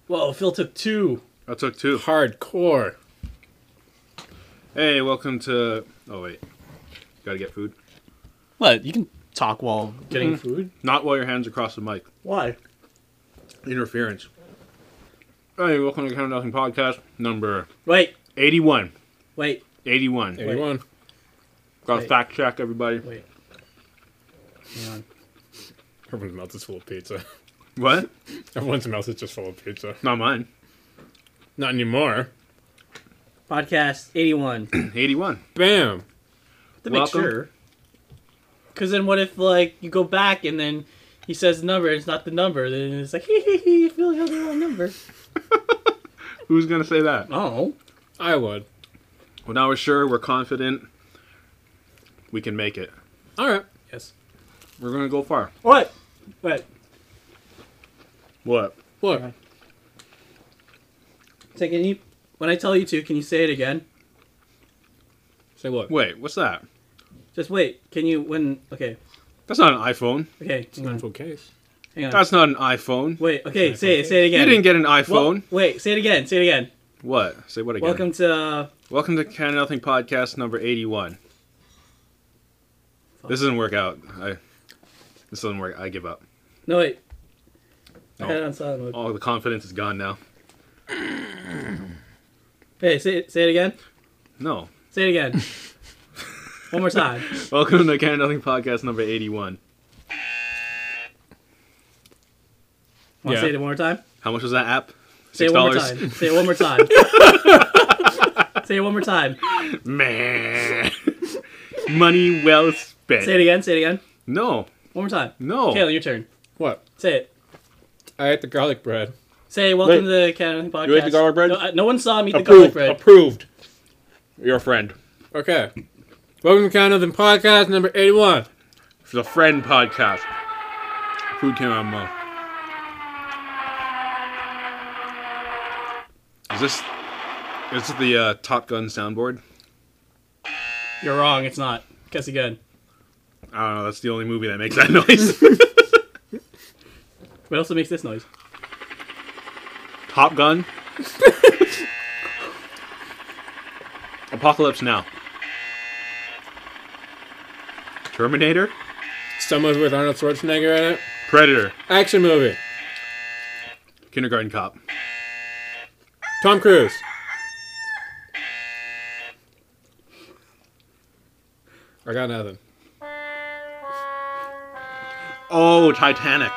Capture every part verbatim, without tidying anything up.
Whoa, Phil took two. I took two. Hardcore. Hey, welcome to... Oh, wait. Gotta get food. What? You can talk while getting Mm-hmm. food? Not while your hands are across the mic. Why? Interference. Hey, welcome to Count Nothing Podcast, number Wait, eighty-one. wait, eighty-one. eighty-one. Got to Wait. fact check, everybody. wait. Hang on. Everyone's mouth is full of pizza. What? Everyone's mouth is just full of pizza. Not mine. Not anymore. Podcast eighty-one. eighty-one. Bam. To make Welcome. sure. Because then what if, like, you go back and then he says the number and it's not the number? Then it's like, hee hee hee, you feel like the wrong number. Who's going to say that? Oh. I would. Well, now we're sure, we're confident. We can make it. All right. Yes. We're going to go far. What? What? What? Look. Okay. So can you, when I tell you to, can you say it again? Say what? Wait, what's that? Just wait. Can you, when, okay. That's not an iPhone. Okay, It's hang an on. actual case. Hang on. That's not an iPhone. Wait, okay, say it, say it again. You didn't get an Wel- iPhone. wait, say it again, say it again. What? Say what again? Welcome to, uh, Welcome to Count Nothing Podcast, number eighty-one. Fuck. This doesn't work out. I. This doesn't work. I give up. no wait. I No. had it on silent mode. All the confidence is gone now. Hey, say it, say it again. No. Say it again. One more time. Welcome to Count Nothing Podcast, number eighty-one. Want to Yeah. say it one more time? How much was that app? Say it Six one more dollars. time. Say it one more time. Say it one more time. Man. Money well spent. Say it again. Say it again. No. One more time. No. Kayla, your turn. What? Say it. I ate the garlic bread. Say welcome Wait. to the Canada Podcast. You ate the garlic bread? No, I- no one saw me eat the garlic Approved. bread. Approved. You're a friend. Okay. Welcome to Count Nothing Podcast number eighty-one. It's a friend podcast. Food came out of my mouth. Is this... Is this the uh, Top Gun soundboard? You're wrong. It's not. Guess again. I don't know. That's the only movie that makes that noise. What else makes this noise? Top Gun. Apocalypse Now. Terminator. Someone with Arnold Schwarzenegger in it. Predator. Action movie. Kindergarten Cop. Tom Cruise. I got nothing. Oh, Titanic.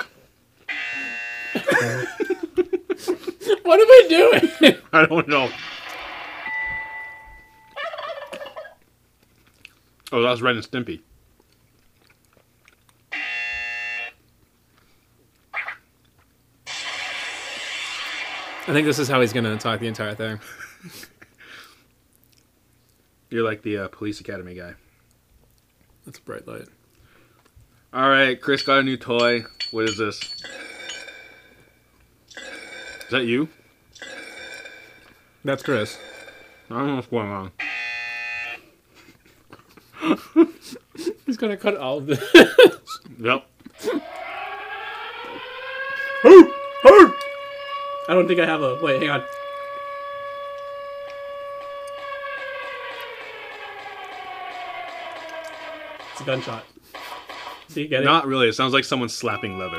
What am I doing? I don't know. Oh, that was Ren and Stimpy. I think this is how he's going to talk the entire thing. You're like the uh, Police Academy guy. That's a bright light. All right, Chris got a new toy. What is this? Is that you? That's Chris. I don't know what's going on. He's going to cut all of this. Yep. I don't think I have a. Wait, hang on. It's a gunshot. Do you get it? Not really. It sounds like someone slapping leather.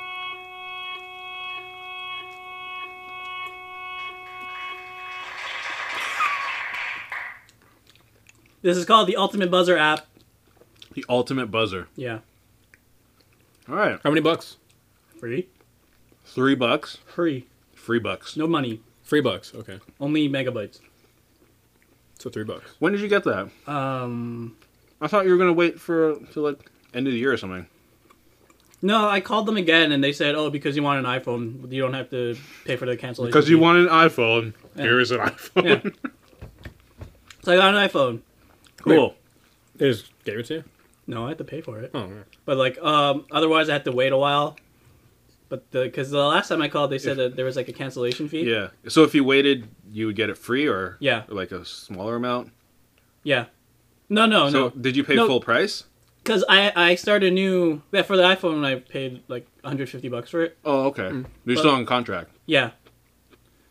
This is called the Ultimate Buzzer app. The ultimate buzzer. Yeah. All right. How many bucks? Free. Three bucks. Free. Free bucks. No money. Three bucks. Okay. Only megabytes. So three bucks. When did you get that? Um. I thought you were gonna wait for till like end of the year or something. No, I called them again and they said, "Oh, because you want an iPhone, you don't have to pay for the cancellation." Because you fee." want an iPhone. Yeah. Here is an iPhone. Yeah. So I got an iPhone. Cool. They just gave it to you? No, I had to pay for it. Oh, man. But like, um, otherwise I had to wait a while. But because the, the last time I called, they said that there was like a cancellation fee. Yeah. So if you waited, you would get it free, or Yeah. or like a smaller amount. Yeah. No, no, so no. did you pay No. full price? Because I I started a new yeah for the iPhone I paid like one hundred fifty bucks for it. Oh, okay. Mm. You're But- still on contract. Yeah.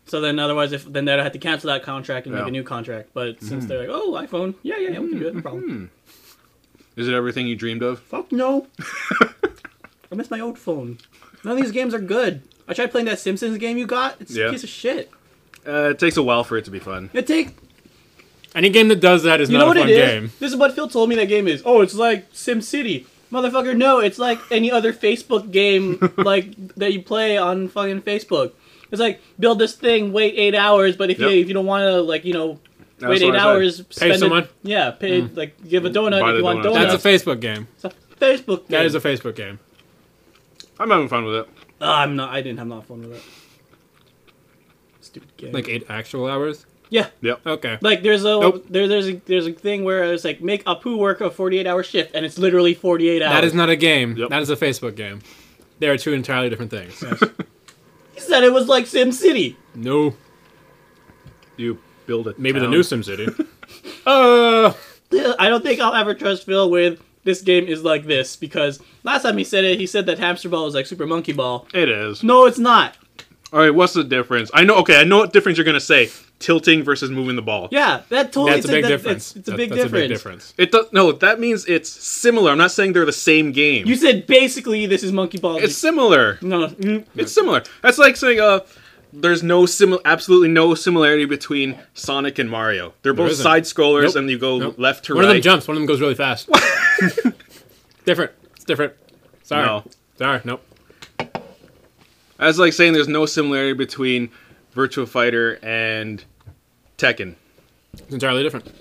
So then, otherwise, if then they'd have to cancel that contract and Yeah. make a new contract. But since they're like, oh, iPhone, yeah, yeah, yeah, we can do it, no problem. Is it everything you dreamed of? Fuck no. I miss my old phone. None of these games are good. I tried playing that Simpsons game you got. It's Yeah. a piece of shit. Uh, it takes a while for it to be fun. It take. Any game that does that is You not know a what fun it is? game. This is what Phil told me that game is. Oh, it's like Sim City. Motherfucker, no, it's like any other Facebook game like that you play on fucking Facebook. It's like build this thing, wait eight hours, but if Yep. you if you don't want to like you know That's wait what eight I said. hours, spend it- someone? yeah, pay like give a donut Buy if the you want donut. donuts. That's a Facebook game. It's a Facebook game. That is a Facebook game. I'm having fun with it. Oh, I'm not. I didn't have not fun with it. Stupid game. Like eight actual hours? yeah, Yep. Okay. like there's a Nope. there, there's a there's a thing where it's like make Apu work a forty-eight hour shift, and it's literally forty-eight hours. That is not a game. Yep. That is a Facebook game. They are two entirely different things. He said it was like Sim City. No. You build it. Maybe the new SimCity. uh, I don't think I'll ever trust Phil with this game is like this because last time he said it, he said that Hamster Ball is like Super Monkey Ball. It is. No, it's not. All right, what's the difference? I know. Okay, I know what difference you're gonna say. Tilting versus moving the ball. Yeah, that totally. that's a big that- difference. It's, it's a That- big that's difference. a big difference. It does. No, that means it's similar. I'm not saying they're the same game. You said basically this is Monkey Ball. It's similar. no, mm, It's similar. That's like saying uh, there's no simil- absolutely no similarity between Sonic and Mario. They're both isn't. side scrollers, Nope. and you go Nope. left to One right. of them jumps. One of them goes really fast. different. It's different. Sorry. No. Sorry. Nope. That's like saying there's no similarity between Virtua Fighter and Tekken. It's entirely different.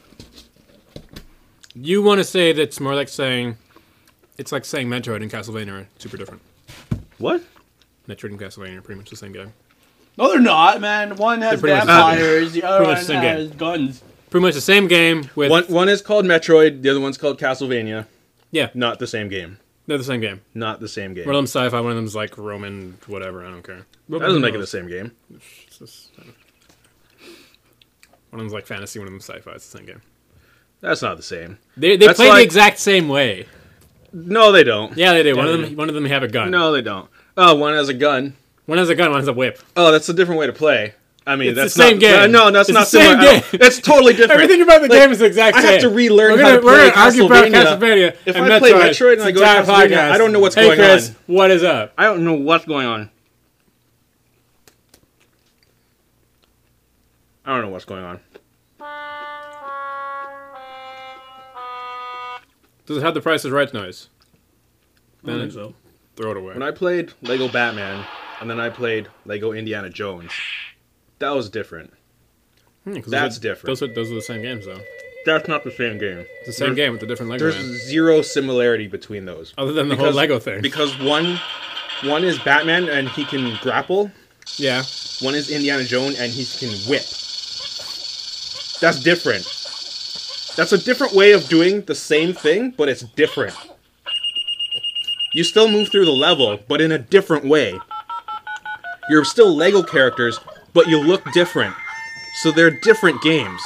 You want to say that's more like saying it's like saying Metroid and Castlevania are super different. What? Metroid and Castlevania are pretty much the same game. no, they're not, man. One has They're pretty much- vampires, the other pretty one much the same has game. guns. Pretty much the same game with One one is called Metroid. The other one's called Castlevania. yeah, Not the same game. they're the same game. Not the same game. One of them's sci-fi, one of them's like Roman, whatever. I don't care. that doesn't make it the same game. It's just- One of them's like fantasy, one of them's sci-fi. It's the same game. That's not the same. They they That's play the like- exact same way. No, they don't. Yeah, they do. One Yeah, of they them do. one of them have a gun. No, they don't. Oh, one has a gun. One has a gun, one has a whip. Oh, that's a different way to play. I mean, It's the that's same not, game. No, that's It's not the same similar. at all. game. It's totally different. Everything about the Like, game is the exact I same. have to relearn We're how gonna, to we're play gonna argue about Castlevania. Castlevania. If and I play Metroid Metroid and I this go to entire Castlevania, podcast. I don't know what's hey, going Chris, on. what is up? I don't know what's going on. I don't know what's going on. Does it have the Price is Right noise? I don't Then think so. throw it away. When I played Lego Batman, and then I played Lego Indiana Jones, that was different. Hmm, 'cause That's those are, different. Those are, those are the same games, though. That's not the same game. It's the same There- game with a different Lego There's man. zero similarity between those. Other than the because- whole Lego thing. Because one, one is Batman and he can grapple. yeah. One is Indiana Jones and he can whip. That's different. That's a different way of doing the same thing, but it's different. You still move through the level, but in a different way. You're still Lego characters, but you look different. So they're different games.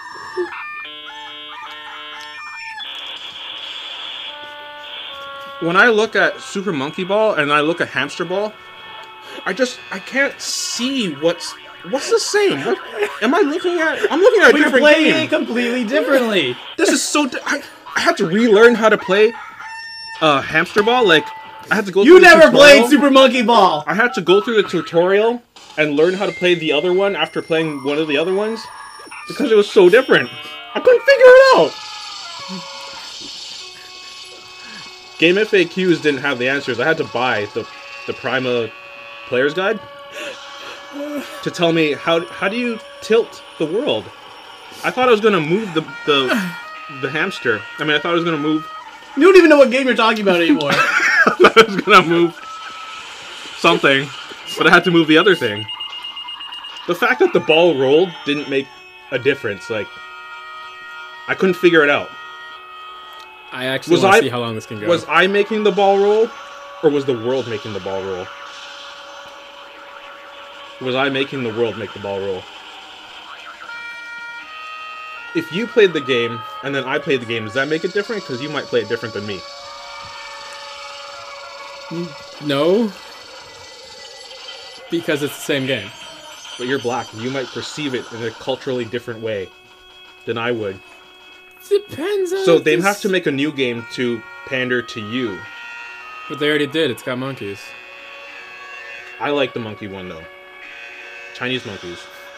When I look at Super Monkey Ball and I look at Hamster Ball, I just I can't see what's what's the same. What am I looking at? I'm looking at a But you're different playing game. it completely differently. This is so. Di- I, I had to relearn how to play uh, Hamster Ball. Like I had to go. You through the never tutorial. played Super Monkey Ball. I had to go through the tutorial and learn how to play the other one after playing one of the other ones because it was so different. I couldn't figure it out. Game F A Qs didn't have the answers. I had to buy the the Prima Player's Guide to tell me how how do you tilt the world. I thought I was gonna move the the the hamster. I mean, I thought I was gonna move. You don't even know what game you're talking about anymore. I thought I was gonna move something, but I had to move the other thing. The fact that the ball rolled didn't make a difference. Like, I couldn't figure it out. I actually Was want I- to see how long this can go. Was I making the ball roll, or was the world making the ball roll? Was I making the world make the ball roll? If you played the game, and then I played the game, does that make it different? Because you might play it different than me. No. Because it's the same game. but you're black. You might perceive it in a culturally different way than I would. Depends on So they this- have to make a new game to pander to you. But they already did. It's got monkeys. I like the monkey one though. Chinese monkeys.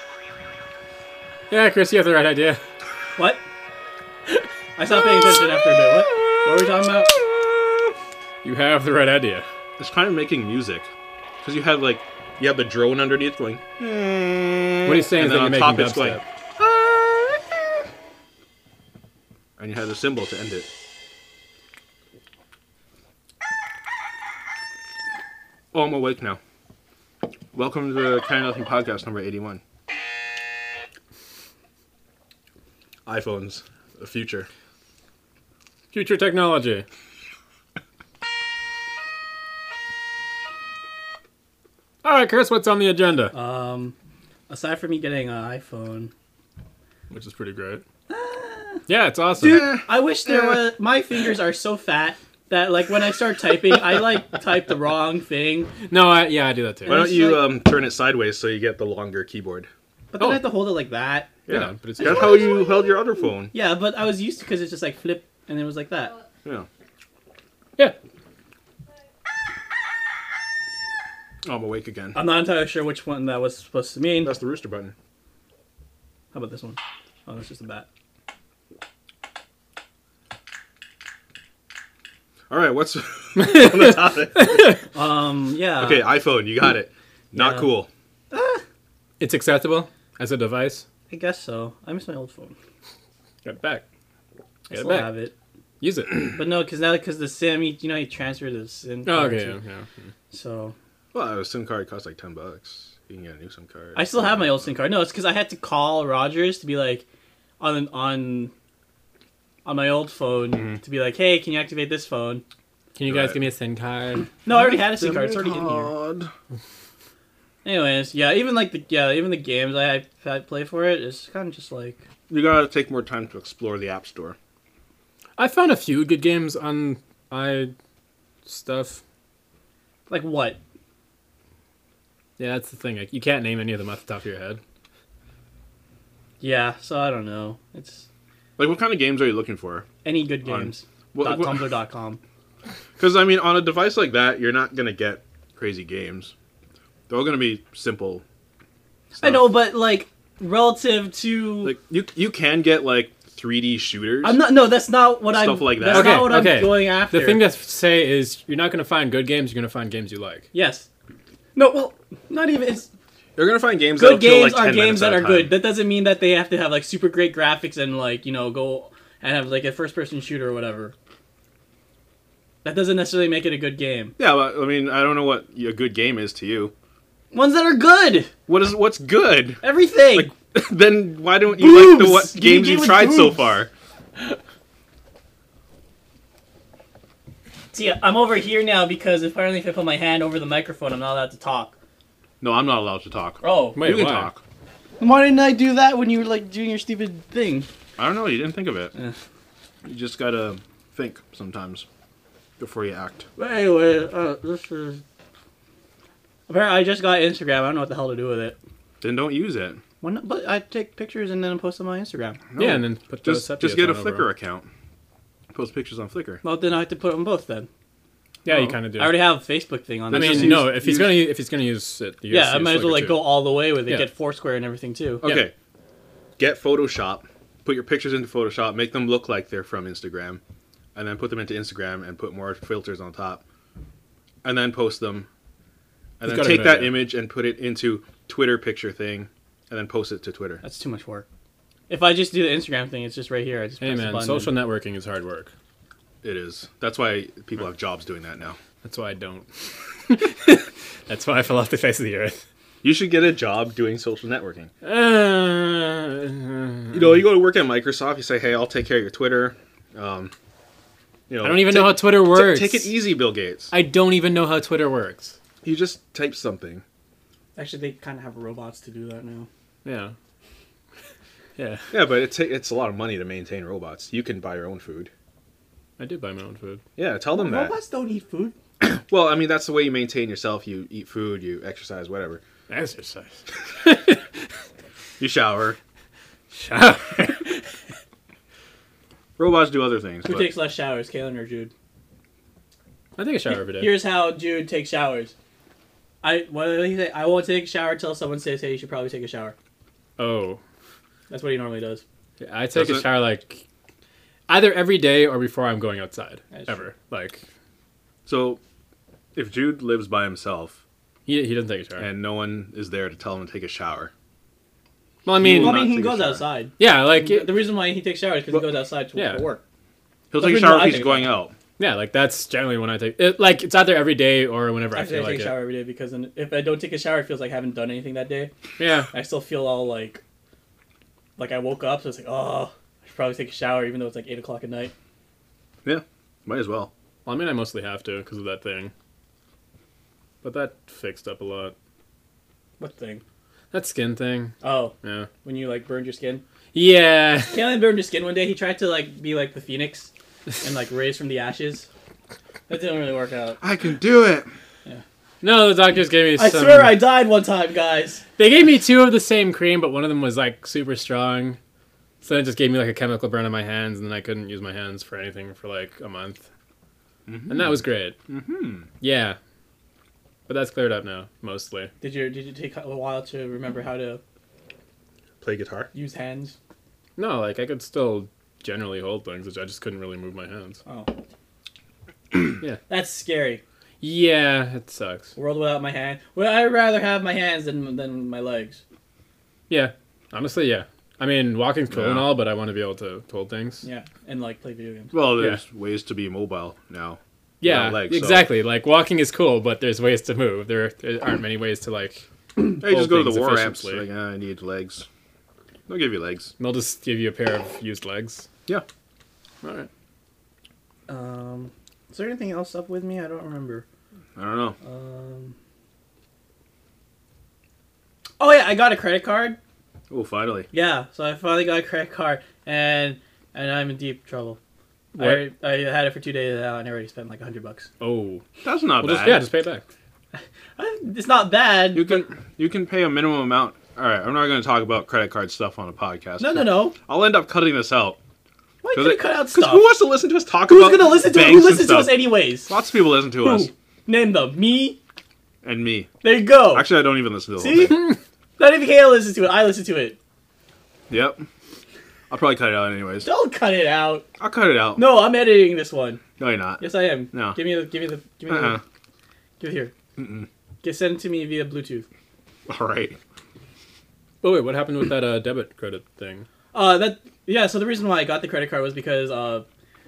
Yeah, Chris, you have the right idea. What? I stopped paying attention after a bit. What? What were we talking about? You have the right idea. It's kind of making music because you have like you have the drone underneath going. What he's saying And is then that on you're top making it's dubstep. going. And you have the symbol to end it. Oh, I'm awake now. Welcome to the Canada Nothing Podcast number eighty-one. iPhones, the future. Future technology. All right, Chris, what's on the agenda? Um, aside from me getting an iPhone, Which is pretty great. Yeah, it's awesome. Yeah. I wish there was. My fingers are so fat that, like, when I start typing, I like type the wrong thing. No, I, yeah, I do that too. Why don't It's you like- um, turn it sideways so you get the longer keyboard? But then Oh. I have to hold it like that. Yeah, Yeah, but it's that's how you held your other phone. Yeah, but I was used to because it's just like flip and it was like that. Yeah. Yeah. Oh, I'm awake again. I'm not entirely sure which one that was supposed to mean. That's the rooster button. How about this one? Oh, that's just a bat. All right, what's on the topic? Um, yeah. Okay, iPhone, you got it. Not Yeah. cool. It's acceptable as a device. I guess so. I miss my old phone. Get it back. I Get it still back. have it. Use it. But no, because now, because the SIM, you, you know, you transfer the SIM Oh, card okay, to- yeah, yeah. So, Well, a SIM card costs like ten bucks. You can get a new SIM card. I still have my old SIM card. No, it's because I had to call Rogers to be like, on on on my old phone, Mm-hmm. to be like, hey, can you activate this phone? Can you guys Right. give me a SIM card? No, I already had a SIM card. It's already in here. card. Anyways, yeah, even like the yeah, even the games I I play for it is kind of just like You gotta take more time to explore the App Store. I found a few good games on i stuff. like what? Yeah, that's the thing. Like, you can't name any of them off the top of your head. Yeah, so I don't know. It's Like, what kind of games are you looking for? any good On- games. What- dot what- tumblr dot com. Because, I mean, on a device like that, you're not gonna get crazy games. They're all gonna be simple. I stuff. know, but like relative to Like, you you can get, like, three D shooters. I'm not. No, that's not what I'm. Stuff like that. That's Okay, not what okay. I'm going after. The thing to say is you're not going to find good games, you're going to find games you like. yes. No, well, not even. It's You're gonna find games good that'll kill, games like, are ten games minutes that at are a good. time. That doesn't mean that they have to have like super great graphics and like you know go and have like a first person shooter or whatever. That doesn't necessarily make it a good game. Yeah, but, I mean, I don't know what a good game is to you. Ones that are good. What is what's good? Everything. Like, then why don't you like the Boobs! what Give me a games game you've with tried so boobs. far? See, I'm over here now because apparently if I put my hand over the microphone, I'm not allowed to talk. No, I'm not allowed to talk. Oh. Wait, you can why? talk. Why didn't I do that when you were like doing your stupid thing? I don't know. You didn't think of it. Eh. You just gotta think sometimes before you act. But anyway, uh, this is. Apparently, I just got Instagram. I don't know what the hell to do with it. Then don't use it. Why not? But I take pictures and then post them on Instagram. No. Yeah, and then put Just the just get a Sepia phone Flickr over. account. Post pictures on Flickr. Well, then I have to put them both then. Yeah, you Oh. kind of do. I already have a Facebook thing on I there. mean, just no. use- If he's use- gonna if he's gonna use it, you Yeah, just I use might as well Flickr like too. go all the way with it. Yeah. Get Foursquare and everything too. Okay. Get Photoshop. Put your pictures into Photoshop. Make them look like they're from Instagram, and then put them into Instagram and put more filters on top, and then post them. And He's then got a take good that idea. image and put it into Twitter picture thing, and then post it to Twitter. That's too much work. If I just do the Instagram thing, it's just right here. I just Hey press the man, button social and- networking is hard work. It is. That's why people have jobs doing that now. That's why I don't. That's why I fell off the face of the earth. You should get a job doing social networking. Uh, You know, you go to work at Microsoft. You say, "Hey, I'll take care of your Twitter." Um, you know, I don't even take- know how Twitter ta- works. Take it easy, Bill Gates. I don't even know how Twitter works. You just type something. Actually, they kind of have robots to do that now. Yeah. Yeah, Yeah, but it's it's a lot of money to maintain robots. You can buy your own food. I do buy my own food. Yeah, tell them that. Robots don't eat food. Well, I mean, that's the way you maintain yourself. You eat food, you exercise, whatever. Exercise. You shower. Shower. Robots do other things. Who But takes less showers, Kaylin or Jude? I take a shower every day. Here's how Jude takes showers. I what did he say? I won't take a shower until someone says, "Hey, you should probably take a shower." Oh. That's what he normally does. I take Does a it? shower like either every day or before I'm going outside. That's Ever. Like so, if Jude lives by himself he he doesn't take a shower. and no one is there to tell him to take a shower, well, I mean, Well, I not mean, he take a goes shower. outside. yeah, like it, The reason why he takes showers is because Well, he goes outside to yeah. for work. he'll That's take a the shower reason if I he's take going a out. yeah, like that's generally when I take it. Like it's either every day or whenever I Actually, feel I take like a shower it. every day because then if I don't take a shower, it feels like I haven't done anything that day. Yeah. I still feel all like, like I woke up, so it's like, oh, I should probably take a shower, even though it's like eight o'clock at night. Yeah, might as well. Well, I mean, I mostly have to because of that thing. But that fixed up a lot. What thing? That skin thing. Oh, Yeah. when you like burned your skin. Yeah. Kaylin burned his skin one day. He tried to like be like the phoenix and like raise from the ashes. That didn't really work out. I can do it. No, the doctors gave me I some... swear I died one time, guys. They gave me two of the same cream, but one of them was like super strong. So it just gave me like a chemical burn on my hands, and then I couldn't use my hands for anything for like a month. Mm-hmm. And that was great. Mm-hmm. Yeah. But that's cleared up now, mostly. Did you did you take a while to remember how to Play guitar. use hands? No, like I could still generally hold things, which I just couldn't really move my hands. Oh, Yeah. that's scary. Yeah, it sucks. World without my hand. Well, I'd rather have my hands than than my legs. Yeah. Honestly, yeah. I mean, walking's cool and Yeah. all, but I want to be able to, to hold things. Yeah, and like play video games. Well, there's ways to be mobile now. Yeah, without legs, so- exactly. Like walking is cool, but there's ways to move. There, there aren't many ways to like. Hey, hold just go to the things war apps. efficiently. Like, ah, I need legs. They'll give you legs. They'll just give you a pair of used legs. Yeah. All right. Um, is there anything else up with me? I don't remember. I don't know. Um. Oh yeah, I got a credit card. Oh, finally. Yeah, so I finally got a credit card, and and I'm in deep trouble. What? I I had it for two days now, and I already spent like a hundred bucks. Oh. That's not Well, bad. just, yeah, just pay it back. I- It's not bad. You can you can pay a minimum amount. All right, I'm not going to talk about credit card stuff on a podcast. No, no, no. I'll end up cutting this out. Why Cause can't you it- cut out 'cause stuff? who wants to listen to us talk Who's about gonna listen to it? banks Who and listens to us stuff? anyways? Lots of people listen to Who? us. Name them. Me. And me. There you go. Actually, I don't even listen to the See? whole thing. Not even Kayla listens to it. I listen to it. Yep. I'll probably cut it out anyways. Don't cut it out. I'll cut it out. No, I'm editing this one. No, you're not. Yes, I am. No. Give me the. Give me the. Give me Uh-uh. the. Give it here. Mm-mm. Get send it to me via Bluetooth. All right. Oh wait, what happened with that uh, debit credit thing? Uh, that yeah. So the reason why I got the credit card was because uh,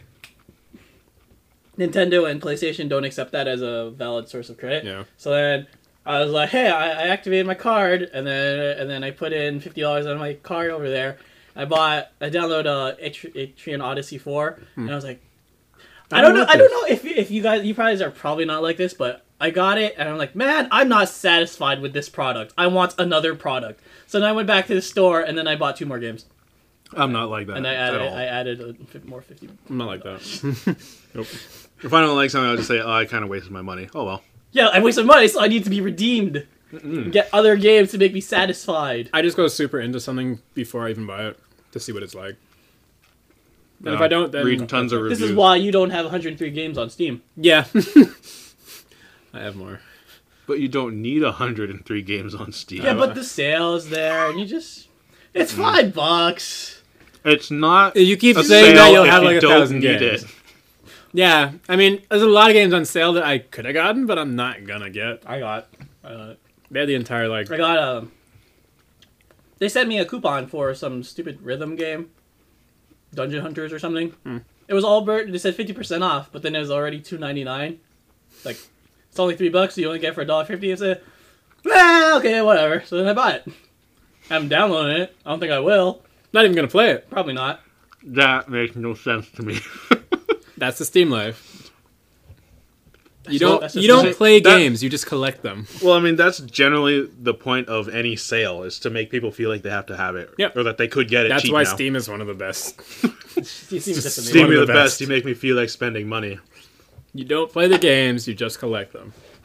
Nintendo and PlayStation don't accept that as a valid source of credit. Yeah. So then I was like, hey, I, I activated my card, and then and then I put in fifty dollars on my card over there. I bought, I downloaded uh, Atri- Atrian Odyssey four, and I was like, I don't know, I don't know if if you guys, you guys are probably not like this, but I got it, and I'm like, man, I'm not satisfied with this product. I want another product. So then I went back to the store, and then I bought two more games, I'm not like that and I at added, all. I added a, fif- more fifty. I'm not like that. Nope. If I don't like something, I'll just say, oh, I kind of wasted my money. Oh, well. Yeah, I wasted money, so I need to be redeemed. Mm-mm. Get other games to make me satisfied. I just go super into something before I even buy it to see what it's like. And if Uh, I don't, then read tons of This reviews. is why you don't have one hundred three games on Steam. Yeah. I have more. But you don't need one hundred three games on Steam. Yeah, but the sale's there, and you just... It's five bucks. It's not You keep a saying that sale you'll if have you like a don't thousand need games. it. Yeah, I mean, there's a lot of games on sale that I could have gotten, but I'm not gonna get. I got... Uh, They had the entire like. I got a... They sent me a coupon for some stupid rhythm game. Dungeon Hunters or something. Hmm. It was all bird. They said fifty percent off, but then it was already two ninety-nine. Like, it's only three bucks, so you only get it for a dollar fifty. It's a... Ah, okay, whatever. So then I bought it. I haven't downloaded it. I don't think I will. Not even gonna play it. Probably not. That makes no sense to me. That's the Steam life. You That's don't. just- that's You just- don't that- play that- games. You just collect them. Well, I mean, that's generally the point of any sale, is to make people feel like they have to have it. Yep. Or that they could get it That's cheap why now. Steam is one of the best. Steam is just amazing. Steam one are of the the best. best. You make me feel like spending money. You don't play the games. You just collect them.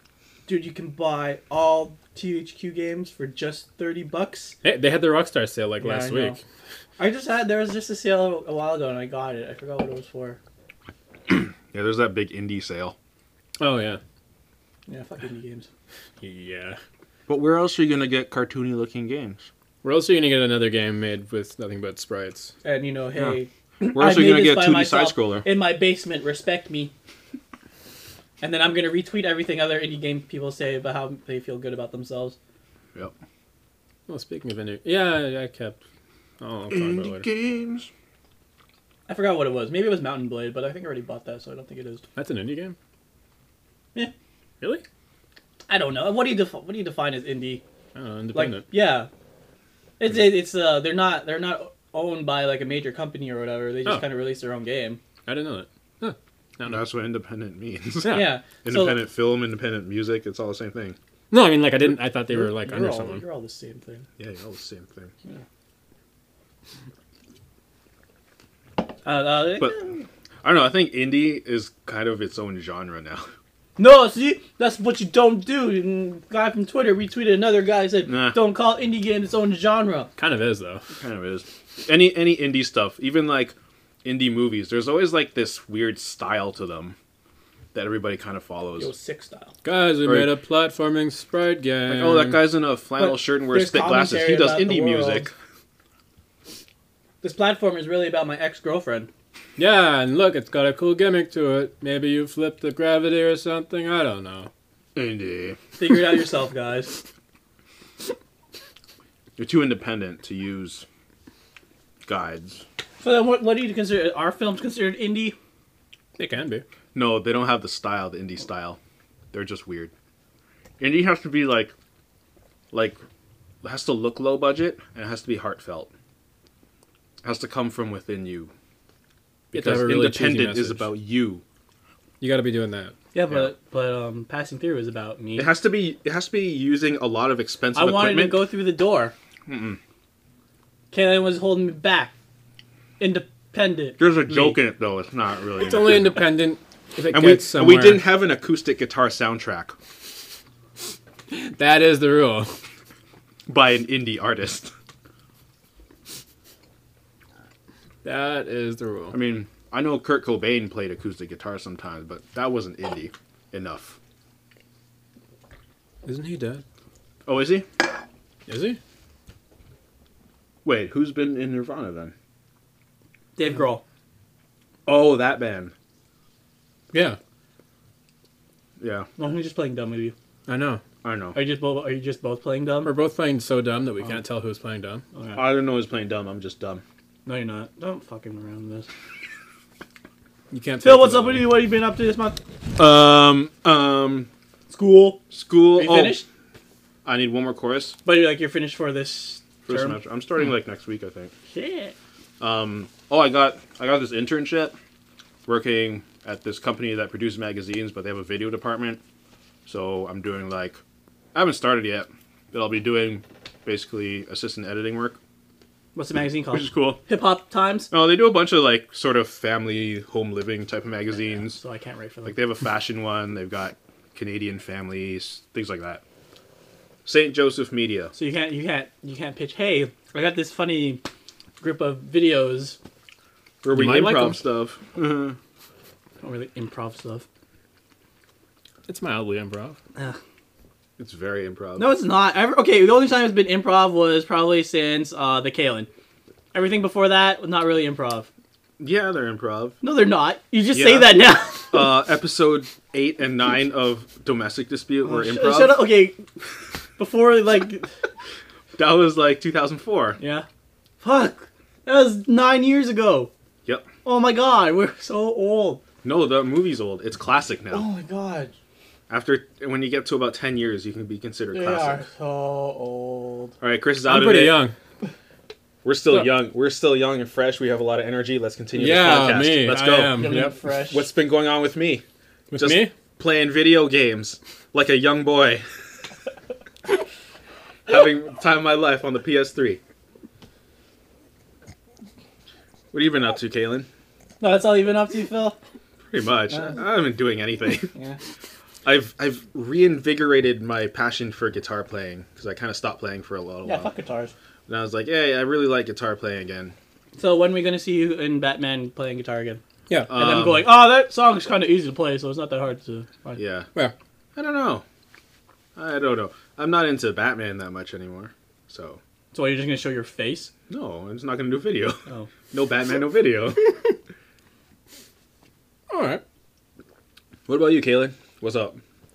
dude, you can buy all T H Q games for just thirty bucks. Hey, they had the Rockstar sale like Yeah, last I know. week. I just had there was just a sale a while ago and I got it. I forgot what it was for. Yeah, there's that big indie sale. Oh yeah. Yeah, fuck indie games. Yeah. But where else are you gonna get cartoony looking games? Where else are you gonna get another game made with nothing but sprites? And you know, hey, Where else I are you made gonna this get by two D myself side scroller? in my basement. Respect me. And then I'm gonna retweet everything other indie game people say about how they feel good about themselves. Yep. Well, speaking of indie, yeah, I kept. Oh, I'll talk about it Indie later. games. I forgot what it was. Maybe it was Mountain Blade, but I think I already bought that, so I don't think it is. That's an indie game. Yeah. Really? I don't know. What do you defi- What do you define as indie? I don't know. Like, Independent. yeah, it's it, it's uh they're not they're not owned by like a major company or whatever. They just Oh. kind of release their own game. I didn't know that. Huh. No, no. That's what independent means. Yeah. Yeah. Independent film, independent music, it's all the same thing. No, I mean like I didn't. I thought they So, were like you're under all, someone. You're all the same thing. Yeah, all the same thing. Uh, uh, But I don't know. I think indie is kind of its own genre now. no, see, that's what you don't do. And guy from Twitter retweeted another guy said, Nah. "Don't call indie game its own genre." Kind of is though. Kind of is. Any any indie stuff, even like indie movies, there's always like this weird style to them that everybody kind of follows. Yo, sick style. Guys, we Right. made a platforming sprite game. Like, oh, that guy's in a flannel But shirt and wears there's thick glasses. He commentary does about the indie world. music. This platform is really about my ex-girlfriend. Yeah, and look, it's got a cool gimmick to it. Maybe you flip the gravity or something. I don't know. Indie. Figure it out yourself, guys. You're too independent to use guides. So then, what what do you consider? Are films considered indie? They can be. No, they don't have the style, the indie style. They're just weird. Indie has to be like, like, it has to look low budget and it has to be heartfelt. It has to come from within you. You have to Because have a really cheesy independent is message. about you. You got to be doing that. Yeah, but but um, passing through is about me. It has to be. It has to be using a lot of expensive I wanted equipment. to go through the door. Mm-mm. Kaylin was holding me back. Independent. There's a me. joke in it though. It's not really. It's only independent if it And we, gets and we somewhere. didn't have an acoustic guitar soundtrack That is the rule. by an indie artist. That is the rule. I mean, I know Kurt Cobain played acoustic guitar sometimes, but that wasn't indie enough. Isn't he dead? Oh, is he? Is he? Wait, who's been in Nirvana then? Dave Grohl. Oh, that band. Yeah, Yeah, No, I'm just playing dumb with you. I know. I know. Are you just both? Are you just both playing dumb? We're both playing so dumb that we can't tell who's playing dumb. Okay. I don't know who's playing dumb. I'm just dumb. No, you're not. Don't fucking around with this. You can't. Phil, take what's it up with all. you? What have you been up to this month? Um, um, School. school. Are you oh, finished? I need one more chorus But you're like you're finished for this for the term. semester. I'm starting like next week, I think. Shit. Um, oh, I got I got this internship working at this company that produces magazines, but they have a video department. So I'm doing like I haven't started yet, but I'll be doing basically assistant editing work, What's the magazine called? which is cool. Hip Hop Times. Oh, they do a bunch of like sort of family home living type of magazines. So I can't write for them. Like they have a fashion one. They've got Canadian families, things like that. Saint Joseph Media. So you can't you can't you can't pitch. Hey, I got this funny group of videos. Where we You might like improv them. stuff. Don't really improv stuff. It's mildly improv. It's very improv. No, it's not. Ever, okay, the only time it's been improv was probably since uh, the Kalen. Everything before that was not really improv. Yeah, they're improv. No, they're not. You just Yeah. say that now. Uh, episode eight and nine of Domestic Dispute were Sh- improv. Shut up. Okay. Before like, That was like two thousand four. yeah. Fuck. That was nine years ago. Yep. Oh my god, we're so old. No, the movie's old. It's classic now. Oh my god. After when you get to about ten years, you can be considered They classic. are so old. All right, Chris is out I'm of pretty it. young. We're still Yeah. young. We're still young and fresh. We have a lot of energy. Let's continue Yeah, this podcast. me. Let's I go. am. Young Yep. and fresh. What's been going on with me? With Just me? playing video games like a young boy. Having time of my life on the P S three. What have you been up to, Kaylin? No, that's all you've been up to, Phil. Pretty much. Uh, I haven't been doing anything. Yeah. I've I've reinvigorated my passion for guitar playing because I kind of stopped playing for a little Yeah, while. fuck guitars. And I was like, hey, I really like guitar playing again. So when are we gonna see you in Batman playing guitar again? Yeah. And then Um, going, oh, that song is kind of easy to play, so it's not that hard to find. Yeah. Yeah. I don't know. I don't know. I'm not into Batman that much anymore. So, So you're just gonna show your face? no, I'm just not going to do video. Oh. No Batman, no video. All right. What about you, Kaylee? What's up?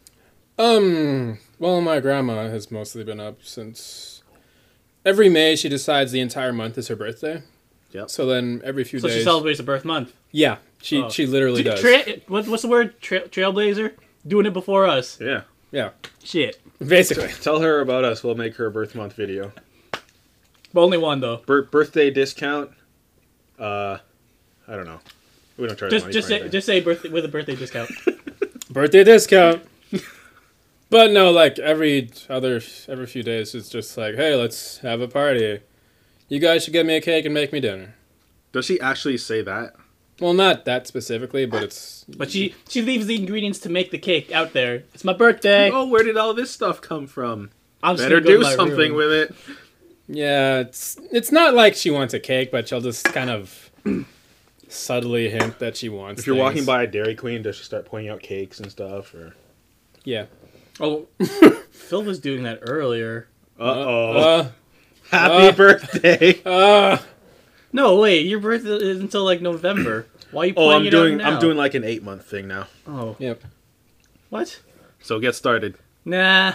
Um. Well, my grandma has mostly been up since every May. She decides the entire month is her birthday. Yep. So then every few So days. she celebrates a birth month. Yeah. She Oh. she literally Tra- does. tra- what, what's the word? Tra- trailblazer? Doing it before us. Yeah. Yeah. Shit. Basically. Tell her about us. We'll make her a birth month video. But only one, though. Bir- birthday discount. Uh, I don't know. We don't charge Just money just for say, anything. just say birthday with a birthday discount. Birthday discount. But no, like every other every few days, it's just like, hey, let's have a party. You guys should get me a cake and make me dinner. Does she actually say that? Well, not that specifically, but it's. But she she leaves the ingredients to make the cake out there. It's my birthday. Oh, where did all this stuff come from? I'm just Better gonna go to do my something room. with it. Yeah, it's it's not like she wants a cake, but she'll just kind of subtly hint that she wants. If you're things. walking by a Dairy Queen, does she start pointing out cakes and stuff? Or yeah. Oh, Phil was doing that earlier. uh-oh. Uh, Happy uh, birthday! uh, No, wait, your birthday is until like November. Why are you Oh, pointing I'm it doing out now? I'm doing like an eight month thing now. Oh, yep. what? So get started. Nah.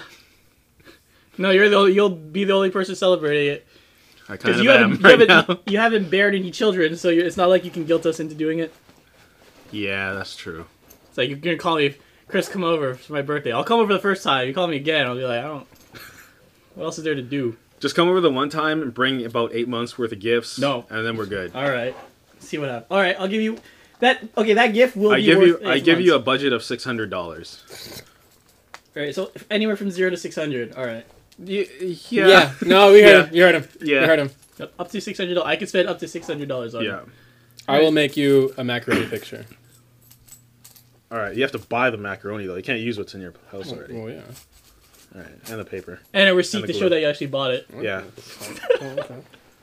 No, you're the only, you'll be the only person celebrating it I kind because of you am haven't right you now. haven't you haven't bared any children, so you're, it's not like you can guilt us into doing it. Yeah, that's true. It's like you're gonna call me, Chris, come over for my birthday. I'll come over the first time. You call me again, I'll be like, I don't. What else is there to do? Just come over the one time and bring about eight months worth of gifts. No. and then we're good. All right, see what happens. All right, I'll give you that. Okay, that gift will I be give worth you I eight give you a months. budget of six hundred dollars. All right, so anywhere from zero to six hundred. All right, Yeah, Yeah. No, we heard him. You heard him. Yeah. You heard him. Yep, up to six hundred dollars. I can spend up to six hundred dollars on yeah. it. I will make you a macaroni picture. All right, you have to buy the macaroni though. You can't use what's in your house already. Well, yeah. All right, and the paper. And a receipt And the to glue. show that you actually bought it. Yeah. Oh,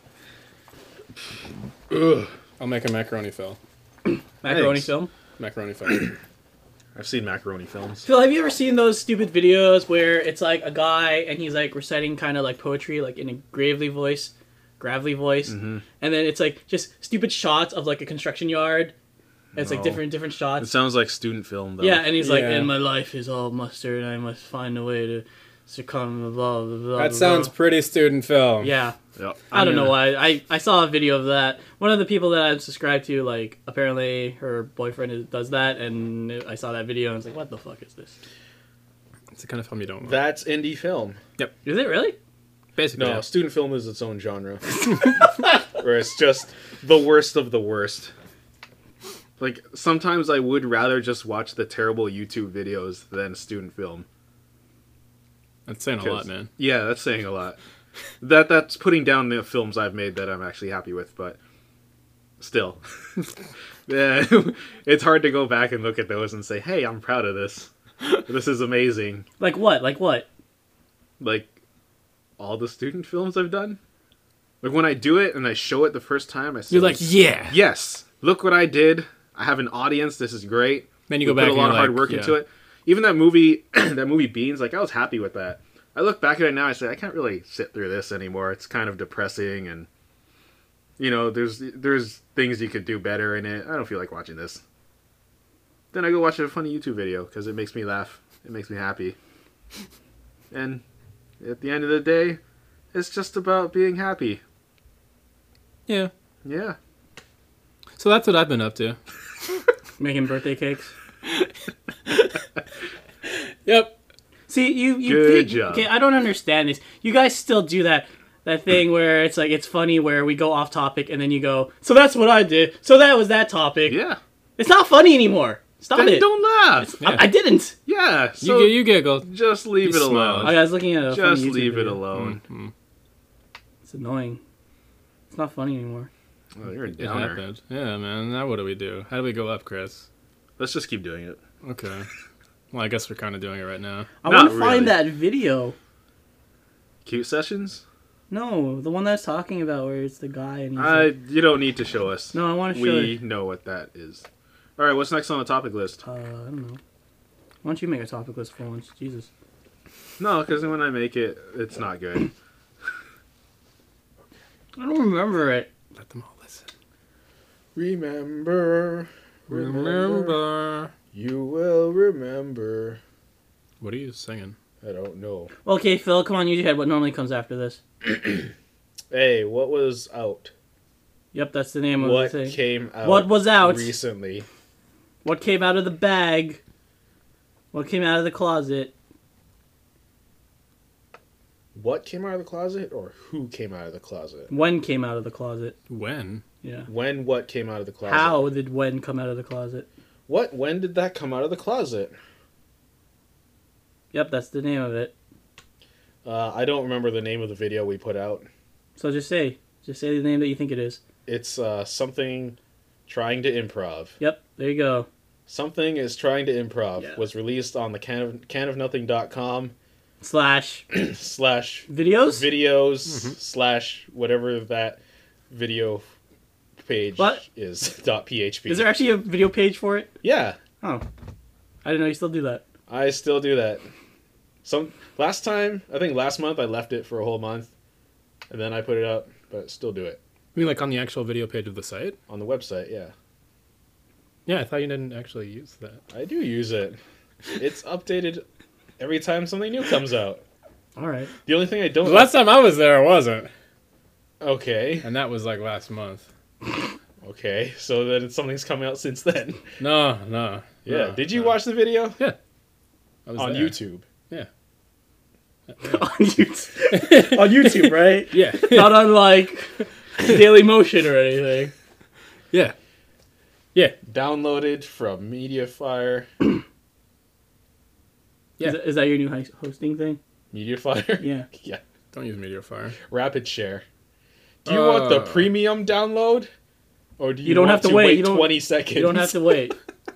okay. Ugh. I'll make a macaroni fill. Macaroni Thanks. film. Macaroni fill. I've seen macaroni films. Phil, have you ever seen those stupid videos where it's like a guy and he's like reciting kind of like poetry, like in a gravely voice, gravelly voice, Mm-hmm. and then it's like just stupid shots of like a construction yard. And it's like No. different different It shots. sounds like student film though. Yeah, and he's like, Yeah. and my life is all mustard, and I must find a way to succumb to blah blah blah. That blah, sounds blah. pretty student film. Yeah. Yep. I don't I'm know gonna- why. I, I saw a video of that. One of the people that I'm subscribed to, like, apparently her boyfriend is, does that, and I saw that video and I was like, what the fuck is this? It's the kind of film you don't want. That's indie film. Is it really? Basically, No, yeah. student film is its own genre. Where it's just the worst of the worst. Like, sometimes I would rather just watch the terrible YouTube videos than student film. That's saying a 'Cause- lot, man. Yeah, that's saying a lot. That That's putting down the films I've made that I'm actually happy with, but still. Yeah, it's hard to go back and look at those and say, hey, I'm proud of this. This is amazing. Like what? Like what? Like, all the student films I've done. Like, when I do it and I show it the first time, I say, You're like, yeah. yes, look what I did. I have an audience. This is great. Then you We go back put a and lot you're of hard like, work yeah. into it. Even that movie, that movie Beans, like, I was happy with that. I look back at it now, I say, I can't really sit through this anymore. It's kind of depressing, and, you know, there's there's things you could do better in it. I don't feel like watching this. Then I go watch a funny YouTube video, because it makes me laugh. It makes me happy. And at the end of the day, it's just about being happy. Yeah. Yeah. So that's what I've been up to. Making birthday cakes? Yep. See, you, you Good think- job. Okay, I don't understand this. You guys still do that that thing where it's like it's funny where we go off topic and then you go, so that's what I did. So that was that topic. Yeah. It's not funny anymore. Stop Then it. don't laugh. Yeah. I, I didn't. Yeah. So you, you giggled. just leave You it smiled. alone. I was looking at a funny Just YouTube leave it video. alone. Mm, It's annoying. It's not funny anymore. Oh, you're a it downer. happened. Yeah, man. Now what do we do? How do we go up, Chris? Let's just keep doing it. Okay. Well, I guess we're kind of doing it right now. I Not want to find really. that video. Cute sessions? No, the one that's talking about where it's the guy and he's I. like, You don't need to show us. no, I want to show We you. know what that is. All right, what's next on the topic list? Uh, I don't know. Why don't you make a topic list for once? Jesus. No, because when I make it, it's not good. I don't remember it. Let them all listen. Remember, Remember. you will remember. What are you singing? I don't know. Okay, Phil, come on, use your head. What normally comes after this? Hey, what was out? Yep, that's the name of What the thing. came out? What was out? recently? What came out of the bag? What came out of the closet? What came out of the closet, or who came out of the closet? When came out of the closet? When? Yeah. When what came out of the closet? How did when come out of the closet? What? When did that come out of the closet? Yep, that's the name of it. Uh, I don't remember the name of the video we put out. So just say. Just say the name that you think it is. It's uh, something trying to improv. Yep, there you go. Something is trying to improv. Yeah. Was released on the can of can of nothing dot com Slash slash videos? videos Mhm. slash whatever that video page What? is dot php. Is there actually a video page for it? Yeah, Oh. I didn't know you still do that. I still do that. Some last time, I think last month I left it for a whole month, and then I put it up, but still do it You mean like on the actual video page of the site? on the website. Yeah, Yeah, I thought you didn't actually use that. I do use it. It's updated every time something new comes out. Alright. The only thing I The don't last time I was there, it wasn't. okay, And that was like last month. okay, so then something's come out since then. No, no. Yeah, no, did you no. watch the video I was on there. YouTube? on YouTube. on YouTube, right? Yeah. Not on like Daily Motion or anything. yeah. Yeah. Downloaded from MediaFire. Yeah. Is, that- is that your new hi- hosting thing? MediaFire? Yeah. Yeah. Don't use MediaFire. Rapid Share. Do you want the Uh. premium download? Or do you, You don't want have to wait. wait You don't- twenty seconds? You don't have to wait.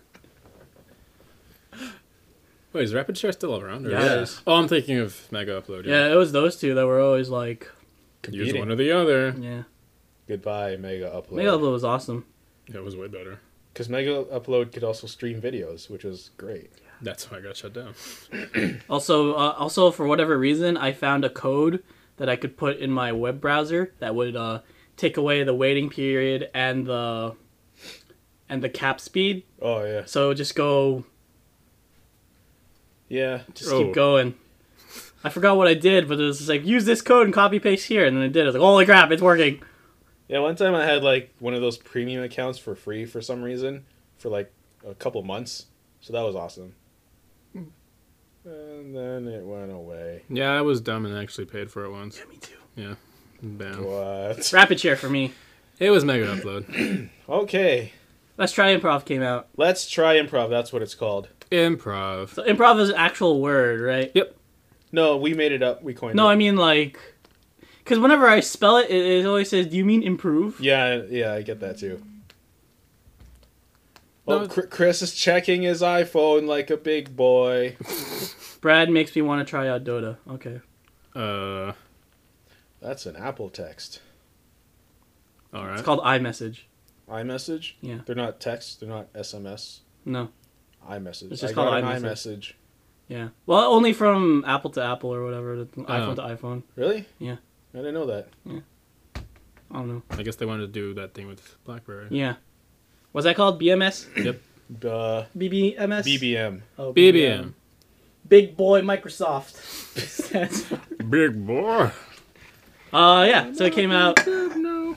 Wait, is Rapid Share still around? Or Yeah, it is. Oh, I'm thinking of Mega Upload. Yeah, it was those two that were always like, Use Competing. one or the other. yeah. Goodbye, Mega Upload. Mega Upload was awesome. Yeah, it was way better. Because Mega Upload could also stream videos, which was great. That's why I got shut down. Also, uh, also for whatever reason, I found a code that I could put in my web browser that would uh, take away the waiting period and the and the cap speed. Oh, yeah. So just go, Yeah. just Oh. keep going. I forgot what I did, but it was just like use this code and copy paste here, and then I did. I was like, holy crap, it's working. Yeah, one time I had, like, one of those premium accounts for free for some reason for, like, a couple months. So that was awesome. And then it went away. Yeah, I was dumb and actually paid for it once. Yeah, me too. Yeah. Bam. What? Rapid share for me. It was Mega Upload. Okay. Let's Try Improv came out. Let's try improv. That's what it's called. Improv. So improv is an actual word, right? Yep. No, we made it up. We coined No, it. I mean like, because whenever I spell it, it, it always says, "Do you mean improve?" Yeah, yeah, I get that too. No, Oh, Chr- Chris is checking his iPhone like a big boy. Brad makes me want to try out Dota. Okay. Uh, That's an Apple text. all right. It's called iMessage. iMessage? Yeah. They're not text. They're not S M S. No. iMessage. It's just I called got an iMessage. iMessage. Yeah. Well, only from Apple to Apple or whatever, to iPhone to iPhone. Really? Yeah. I didn't know that. I don't know. I guess they wanted to do that thing with BlackBerry. Yeah. What's that called? B M S? Uh, B B M S? B B M. Oh, B B M. Big Boy Microsoft. Stands for- Big boy. uh, yeah. So it came out. No.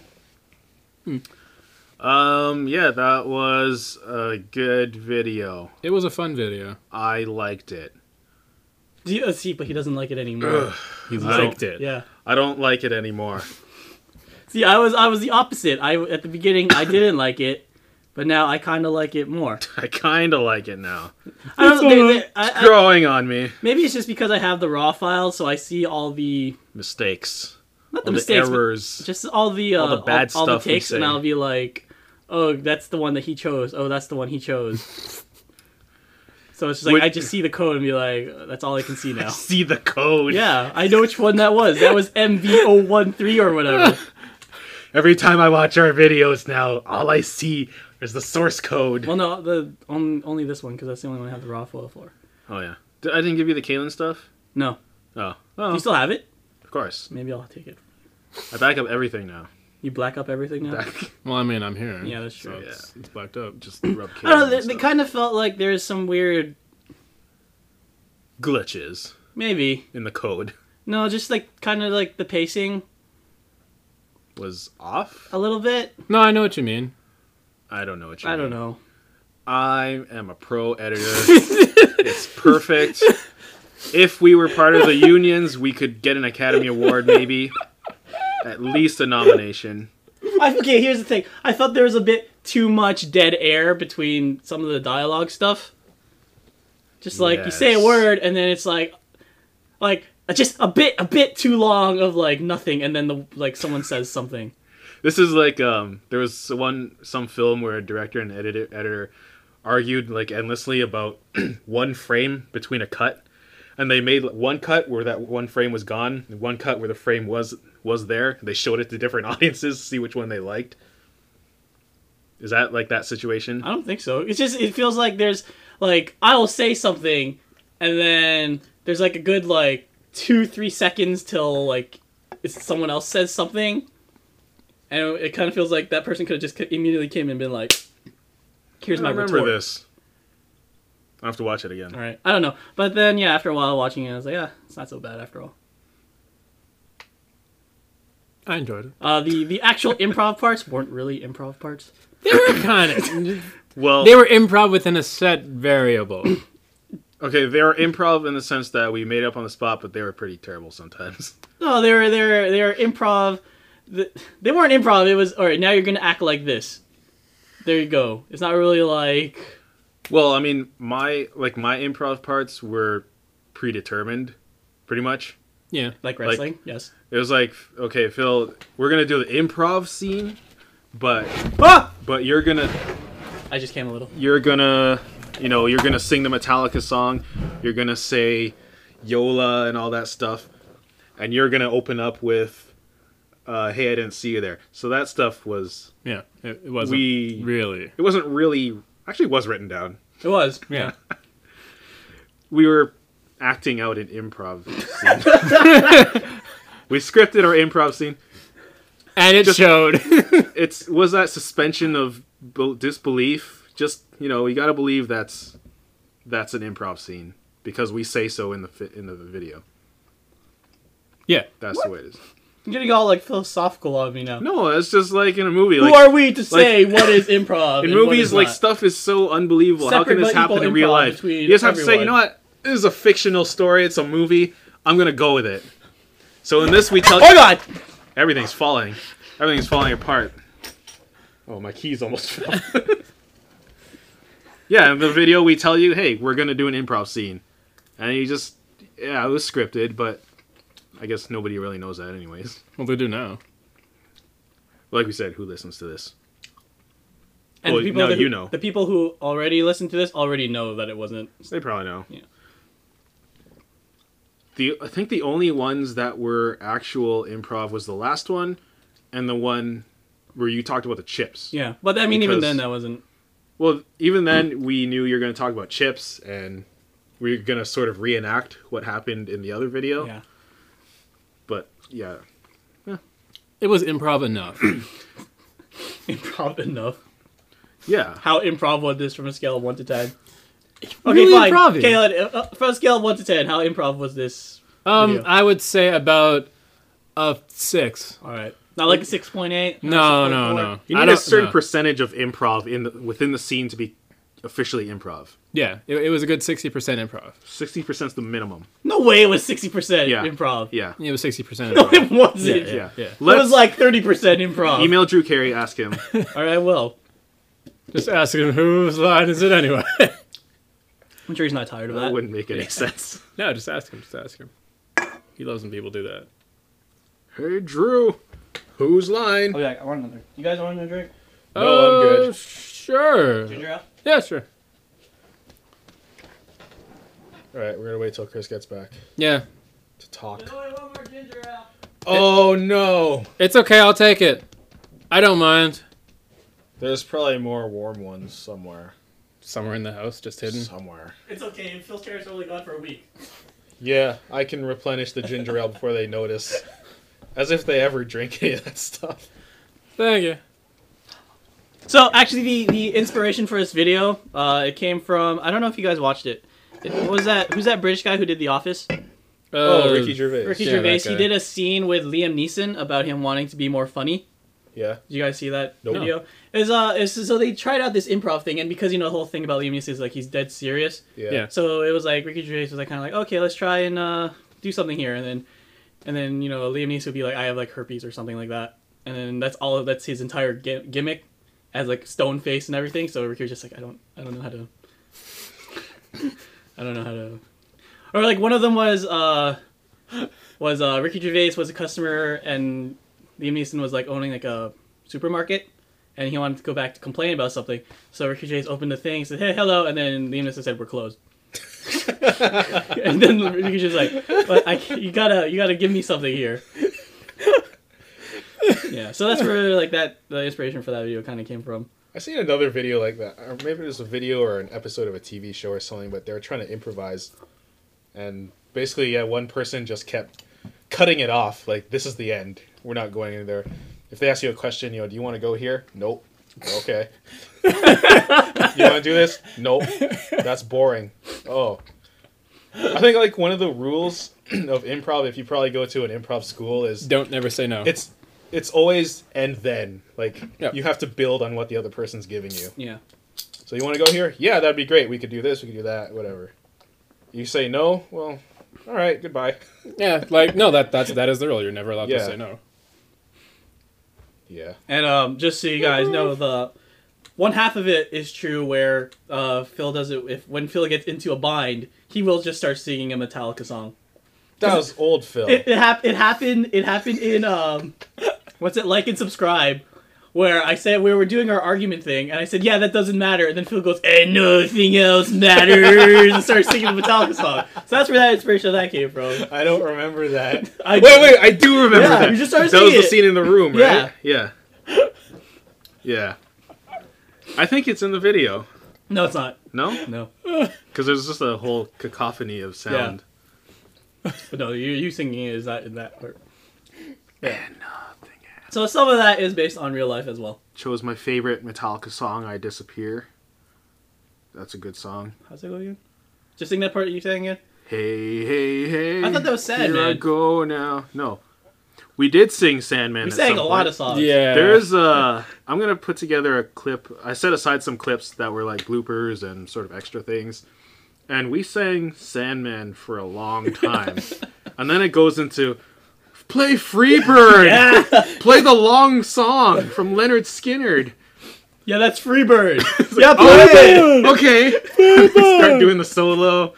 Um, yeah, that was a good video. It was a fun video. I liked it. Do you- uh, See, but he doesn't like it anymore. He I liked it. Yeah. I don't like it anymore. See, I was I was the opposite. I at the beginning I didn't like it, but now I kind of like it more. I kind of like it now. I don't. They, they, I, It's I, growing on me. maybe it's just because I have the raw files, so I see all the Mistakes. not the All the mistakes, but errors. just all the uh, All the bad all, all the stuff we takes, and say. I'll be like, oh, that's the one that he chose. Oh, that's the one he chose. So it's just like Would- I just see the code and be like, that's all I can see now. See the code. Yeah, I know which one that was. That was M V zero one three or whatever. Every time I watch our videos now, all I see is the source code. Well, no, the only, only this one because that's the only one I have the raw file for. Oh yeah. Did- I didn't give you the Kalen stuff. No, Oh. do Oh. you still have it? Of course. Maybe I'll take it. I back up everything now. You black up everything now. Back. Well, I mean, I'm here. Yeah, that's so true. It's, it's blacked up. Just rub Kalen I don't know. and They, they stuff. kind of felt like there's some weird, glitches maybe in the code no, just like kind of like the pacing was off. a little bit. No, I know what you mean. I don't know what you I mean. don't know. I am a pro editor. It's perfect. If we were part of the unions, we could get an Academy Award, maybe. At least a nomination. I, okay, here's the thing. I thought there was a bit too much dead air between some of the dialogue stuff. Just like you say a Yes. word and then it's like, like just a bit, a bit too long of like nothing, and then the like someone says something. This is like um, there was one some film where a director and editor editor argued like endlessly about one frame between a cut, and they made one cut where that one frame was gone, and one cut where the frame was was there. They showed it to different audiences to see which one they liked. Is that like that situation? I don't think so. It's just it feels like there's like I will say something, and then there's like a good like two three seconds till like it's someone else says something, and it kind of feels like that person could have just immediately came and been like, "Here's I my remember retort." this. I have to watch it again. All right, I don't know, but then yeah, after a while watching it, I was like, yeah, it's not so bad after all. I enjoyed it. Uh, the the actual improv parts weren't really improv parts. They were kind of. Well, They were improv within a set variable. okay, they were improv in the sense that we made up on the spot, but they were pretty terrible sometimes. No, they were they were they were improv. The, they weren't improv. It was all right. Now you're gonna act like this. There you go. It's not really like. Well, I mean, my like my improv parts were predetermined, pretty much. Yeah. Like wrestling, yes. It was like, okay, Phil, we're gonna do the improv scene, but Ah! but you're gonna I just came a little. you're gonna you know you're gonna sing the Metallica song, you're gonna say Yola and all that stuff, and you're gonna open up with, uh, "Hey, I didn't see you there." So that stuff was Yeah. It, it wasn't we really. it wasn't really actually it was written down. It was. Yeah. We were acting out an improv scene. We scripted our improv scene. And it Just- showed. It's was that suspension of be- disbelief. Just you know, you got to believe that's that's an improv scene because we say so in the fi- in the video. Yeah. That's the way it is. You're getting all like philosophical on me now. No, it's just like in a movie. Who Like are we to say what is improv? in and what movies, is like not? stuff is so unbelievable. How Separate can this but happen equal in real improv life? between You just have to say, you everyone. know what? This is a fictional story. It's a movie. I'm gonna go with it. So in this, we tell Oh God! everything's falling. Everything's falling apart. Oh, my keys almost fell. Yeah, in the video we tell you, hey, we're gonna do an improv scene, and you just, yeah, it was scripted, but I guess nobody really knows that, anyways. Well, they do now. Like we said, who listens to this? And Well, the people now that, you know. The people who already listen to this already know that it wasn't. They probably know. Yeah. The I think the only ones that were actual improv was the last one, and the one where you talked about the chips. Yeah, but I mean, even Because- then, that wasn't. Well, even then, we knew you were going to talk about chips, and we were going to sort of reenact what happened in the other video. Yeah. But, yeah. It was improv enough. Improv enough. Yeah. How improv was this from a scale of one to ten? Okay, Really fine. improv-y. Caleb, uh, from a scale of one to ten, how improv was this? Um, Video. I would say about a six. All right, not like a six point eight. No, no, no. You I need a don't- certain no. percentage of improv in the, within the scene to be officially improv. Yeah, it, it was a good sixty percent improv. sixty percent is the minimum. No way, it was sixty percent Yeah. improv. Yeah. It was sixty percent No, improv. it wasn't. Yeah, yeah. It was like thirty percent improv. Email Drew Carey, ask him. All right, I will. Just ask him whose line is it anyway. I'm sure he's not tired of that that. wouldn't make any sense. No, just ask him. Just ask him. He loves when people do that. Hey, Drew. Whose line? Oh yeah, I want another. You guys want another drink? No, I'm good. Uh, Sure. Ginger ale. Yeah, sure. All right, we're gonna wait till Chris gets back Yeah. to talk. There's only one more ginger ale. Oh no! It's okay, I'll take it. I don't mind. There's probably more warm ones somewhere. Somewhere in the house, just hidden. Somewhere. It's okay. Phil's chair's only gone for a week. Yeah, I can replenish the ginger ale before they notice. As if they ever drink any of that stuff. Thank you. So actually, the the inspiration for this video, uh, it came from I don't know if you guys watched it. it what was that? Who's that British guy who did The Office? Oh, Uh, Ricky Gervais. Ricky Yeah, Gervais. that He guy. did a scene with Liam Neeson about him wanting to be more funny. Yeah. Did you guys see that Nope. video? Is uh, it's, so they tried out this improv thing, and because you know the whole thing about Liam Neeson is like he's dead serious. Yeah. Yeah. So it was like Ricky Gervais was like kind of like, okay, let's try and uh, do something here, and then and then you know Liam Neeson would be like, I have like herpes or something like that, and then that's all. That's his entire gi- gimmick, as like stone face and everything. So Ricky was just like, I don't, I don't know how to, I don't know how to, or like one of them was uh, was uh, Ricky Gervais was a customer and Liam Neeson was like owning like a supermarket. And he wanted to go back to complain about something. So Ricky Gervais opened the thing, said, hey, hello, and then Liam Neeson said, we're closed. And then Ricky Gervais like, but I, can't- you gotta, you gotta give me something here. Yeah, so that's where like that the inspiration for that video kind of came from. I seen another video like that. Or maybe it was a video or an episode of a T V show or something, but they were trying to improvise. And basically, yeah, one person just kept cutting it off. Like, this is the end. We're not going in there. If they ask you a question, you know, do you want to go here? Nope. Okay. You want to do this? Nope. That's boring. Oh. I think, like, one of the rules of improv, if you probably go to an improv school, is Don't never say no. it's it's always and then. Like, Yep. you have to build on what the other person's giving you. Yeah. So you want to go here? Yeah, that'd be great. We could do this, we could do that, whatever. You say no? Well, all right, goodbye. Yeah, like no, that that's that is the rule. You're never allowed Yeah. to say no. Yeah. And um, just so you guys know, the one half of it is true where uh, Phil does it. If when Phil gets into a bind, he will just start singing a Metallica song. That was old Phil. It it, hap- it happened. It happened in um, what's it like and subscribe, where I said we were doing our argument thing, and I said, "Yeah, that doesn't matter," and then Phil goes, "And nothing else matters," and starts singing the Metallica song. So that's where that inspiration of that came from. I don't remember that. I- wait, wait, I do remember Yeah, that. you just started that was singing the it. scene in the room, right? Yeah. Yeah. Yeah. I think it's in the video. No, it's not. No? No, Because there's just a whole cacophony of sound. but no, you you singing is that in that part. Yeah. And nothing else. So some of that is based on real life as well. Chose my favorite Metallica song, I Disappear. That's a good song. How's it go again? Just sing that part you sang again. Hey, hey, hey. I thought that was sad, Here I man. go now. No. We did sing Sandman We at sang some a lot point. of songs. Yeah. There's a. I'm gonna put together a clip. I set aside some clips that were like bloopers and sort of extra things, and we sang Sandman for a long time, and then it goes into play Freebird, Yeah, play the long song from Leonard Skinner. yeah, that's Freebird. Yeah, play Oh, it. okay. Start doing the solo.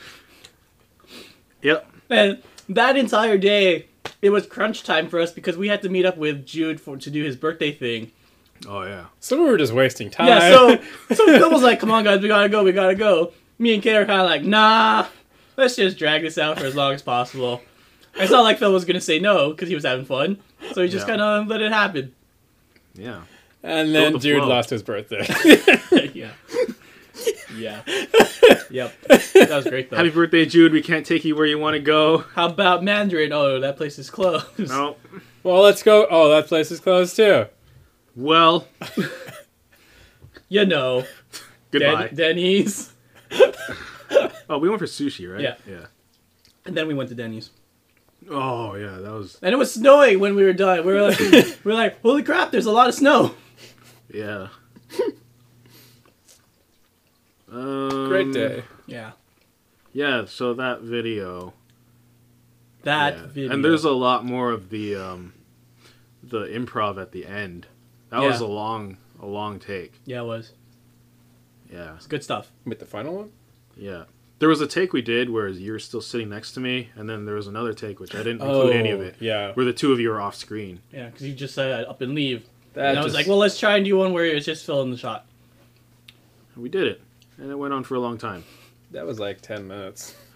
Yep. And that entire day, it was crunch time for us because we had to meet up with Jude for to do his birthday thing. Oh yeah. So we were just wasting time. Yeah, so so Phil was like, "Come on, guys, we gotta go, we gotta go." Me and Kate are kind of like, "Nah, let's just drag this out for as long as possible." I saw like Phil was gonna say no because he was having fun, so he just Yeah. kind of let it happen. Yeah. and Go then with the Jude flow. lost his birthday. Yeah, yeah, yep. That was great though. Happy birthday, Jude. We can't take you where you want to go. How about Mandarin? Oh, that place is closed. No. Well, let's go. Oh, that place is closed too. Well, You know, goodbye. Den- Denny's. Oh, we went for sushi, right? Yeah. Yeah. And then we went to Denny's. Oh, yeah, that was... And it was snowing when we were done. We were like, we were like, holy crap, there's a lot of snow. Yeah. um, Great day. Yeah. Yeah, so that video... That yeah. video. And there's a lot more of the um, the improv at the end. That was Yeah. a long, a long take. Yeah, it was. Yeah. It's good stuff. With the final one? Yeah. There was a take we did where you were still sitting next to me, and then there was another take, which I didn't include any of it, Yeah. where the two of you are off screen. Yeah, because you just said up and leave. That and I was just- like, well, let's try and do one where it's just filling the shot. And we did it. And it went on for a long time. that was like ten minutes.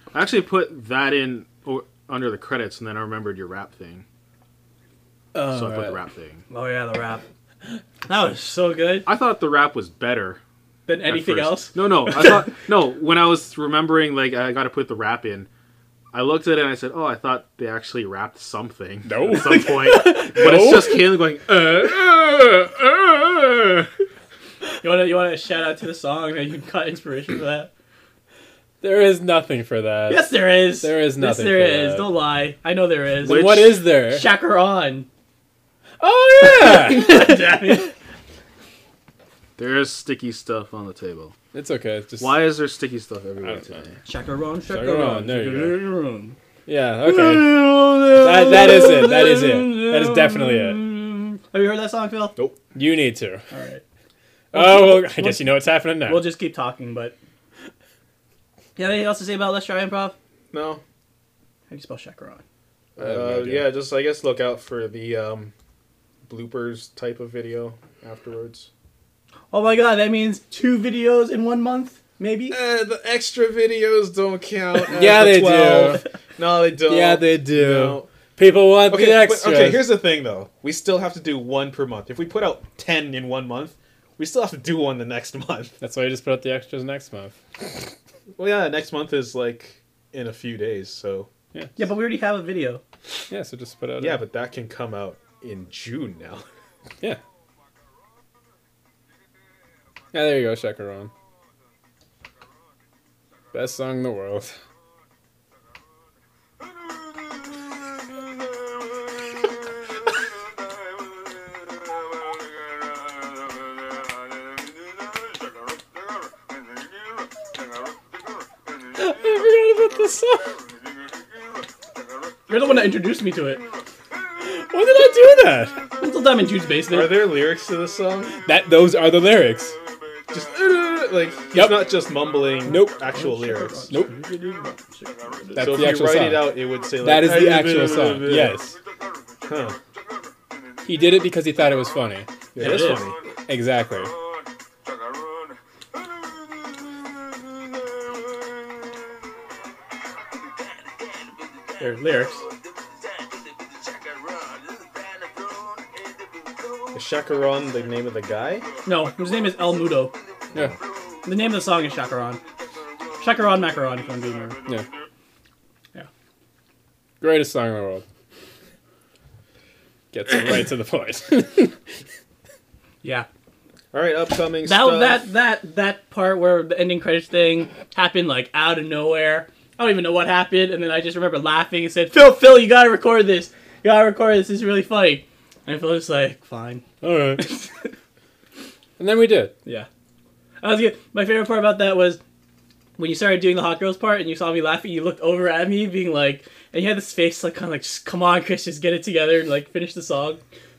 I actually put that in o- under the credits, and then I remembered your rap thing. Oh, so I put right. the rap thing. Oh yeah, the rap. That was so good. I thought the rap was better Than at anything first. else. No, no. I thought no. When I was remembering, like I got to put the rap in. I looked at it and I said, "Oh, I thought they actually rapped something No. at some point." But it's just Caleb going, uh, uh, uh. You want to you want to shout out to the song that you got inspiration for that? There is nothing for that. Yes, there is. There is nothing Yes, there for is. that. Don't lie. I know there is. Then Which- what is there? Chacaron. Oh yeah. Damn it. There's sticky stuff on the table. It's okay. It's just Why is there sticky stuff I everywhere don't know. today? Chacaron, Chacaron, chacaron. there you go. Chacaron. Yeah. Okay. That that is it. That is it. That is definitely it. Have you heard that song, Phil? You need to. All right. Oh, well, I guess you know what's happening now. We'll just keep talking, but. You have anything else to say about Let's Try Improv? No. How do you spell chacaron? I have no Uh, idea. yeah, just I guess look out for the um, bloopers type of video afterwards. Oh my god, that means two videos in one month? Maybe? Uh, the extra videos don't count. as Yeah, the they twelve. do. No, they don't. Yeah, they do. No. People want Okay, the but- extras. okay. Here's the thing, though. We still have to do one per month. If we put out ten in one month, we still have to do one the next month. That's why you just put out the extras next month. Well, yeah, next month is like in a few days, so Yeah. Yeah, but we already have a video. Yeah. So just put out. yeah, a- but that can come out in June now. yeah. Yeah. There you go, Chacaron. Best song in the world. I forgot about this song. You're the one that introduced me to it. When did I do that? Until Diamond Jude's Are basement. there lyrics to this song? That those are the lyrics. Just uh, like he's Yep. not just mumbling. Nope. Actual lyrics. Nope. That's That's So the if actual you write song. it out, it would say like That is the actual song. Yes. Huh. He did it because he thought it was funny. Yeah, It that's is. funny. Exactly. There's lyrics. Is Chacaron the name of the guy? No, his name is El Mudo. Yeah. The name of the song is Chacaron. Chacaron Macaron, if I'm being real. Yeah. Yeah. Greatest song in the world. Gets it right to the point. Yeah. All right, upcoming That stuff. that that that part where the ending credits thing happened like out of nowhere. I don't even know what happened, and then I just remember laughing and said, "Phil, Phil, you gotta record this. You gotta record this. This is really funny." And Phil was like, "Fine." All right. And then we did. Yeah. I was good. My favorite part about that was when you started doing the hot girls part and you saw me laughing. You looked over at me, being like, and you had this face like kind of like, just, "Come on, Chris, just get it together and like finish the song."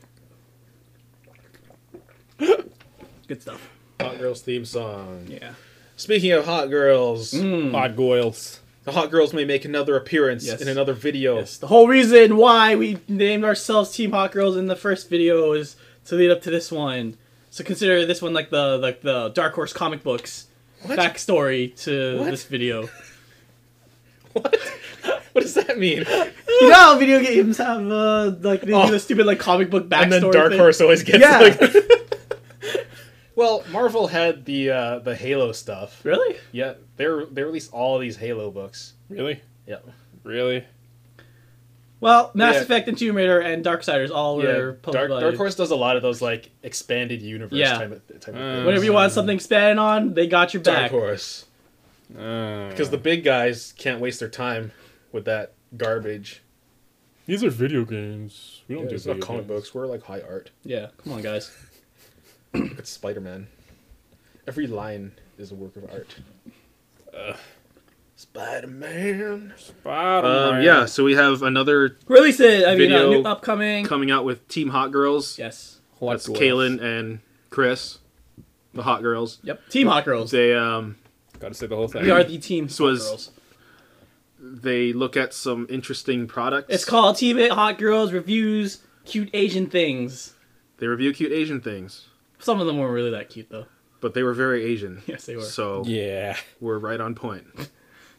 Good stuff. Hot Girls theme song. Yeah. Speaking of hot girls, Mm. Hot goils. the hot girls may make another appearance Yes. in another video. Yes, the whole reason why we named ourselves Team Hot Girls in the first video is to lead up to this one. So consider this one like the like the Dark Horse comic books What? backstory to What? this video. What? What does that mean? You know how video games have uh, like they Oh. do the stupid like comic book backstory. And then Dark thing? Horse always gets Yeah. like. Well, Marvel had the uh, the Halo stuff. Really? Yeah, they they released all these Halo books. Really? Yeah. Really? Well, Mass Yeah. Effect and Tomb Raider and Darksiders all Yeah, were Dark, published. Dark Horse does a lot of those like expanded universe Yeah. type of, type of Uh, things. Whenever you want something expanded on, they got your Dark back. Horse, Uh, because the big guys can't waste their time with that garbage. these are video games. We don't Yeah, do it's not video comic games. books. We're like high art. Yeah, come on, guys. Look at Spider Man. Every line is a work of art. Ugh. Spider Man. Spider-Man. Um, yeah, so we have another Release it. I mean, uh, Video new upcoming. coming out with Team Hot Girls. Yes. Hot That's goils. Kaylin and Chris, the Hot Girls. Yep. Team Hot Girls. They um Gotta say the whole thing. We are the team This Hot was- Girls. they look at some interesting products. It's called Team Hot Girls Reviews Cute Asian Things. They review cute Asian things, Some of them weren't really that cute, though. but they were very Asian. Yes, they were. So Yeah. we're right on point.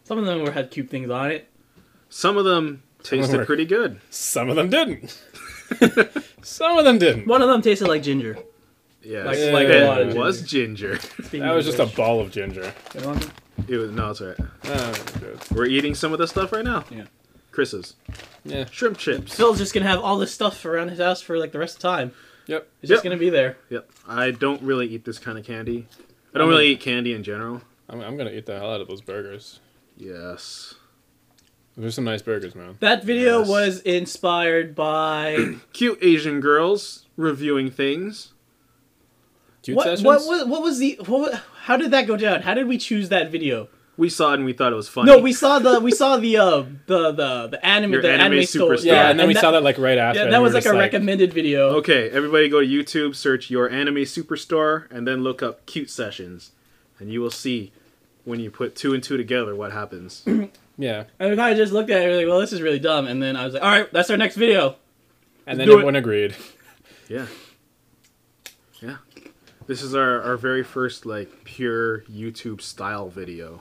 Some of them were had cute things on it. Some of them tasted were- pretty good. Some of them didn't. Some of them didn't. One of them tasted like ginger. Yeah, Like- like it a lot of was ginger. That was just a ball of ginger. You want some? It was no, it's alright. Oh, good. We're eating some of this stuff right now. Yeah. Chris's Yeah. shrimp chips. Phil's just gonna have all this stuff around his house for like the rest of the time. Yep. It's just Yep. gonna be there. Yep. I don't really eat this kind of candy. I don't really eat candy in general. I'm, I'm gonna eat the hell out of those burgers. Yes. There's some nice burgers, man. That video Yes. was inspired by Cute Asian girls reviewing things. Cute what, sessions? what? What? What was the? What, wa- how did that go down? How did we choose that video? We saw it and we thought it was funny. No, we saw the we saw the uh the the the anime Your the anime anime store. superstar. Yeah, and then we that, saw that like right after. Yeah, and that we was were like a just recommended video. Okay, everybody go to YouTube, search Your Anime Superstore, and then look up Cute Sessions. And you will see when you put two and two together what happens. Yeah, And we kind of just looked at it and we were like, well, this is really dumb. And then I was like, all right, that's our next video. and then do it. everyone agreed. Yeah. Yeah. This is our, our very first, like, pure YouTube style video.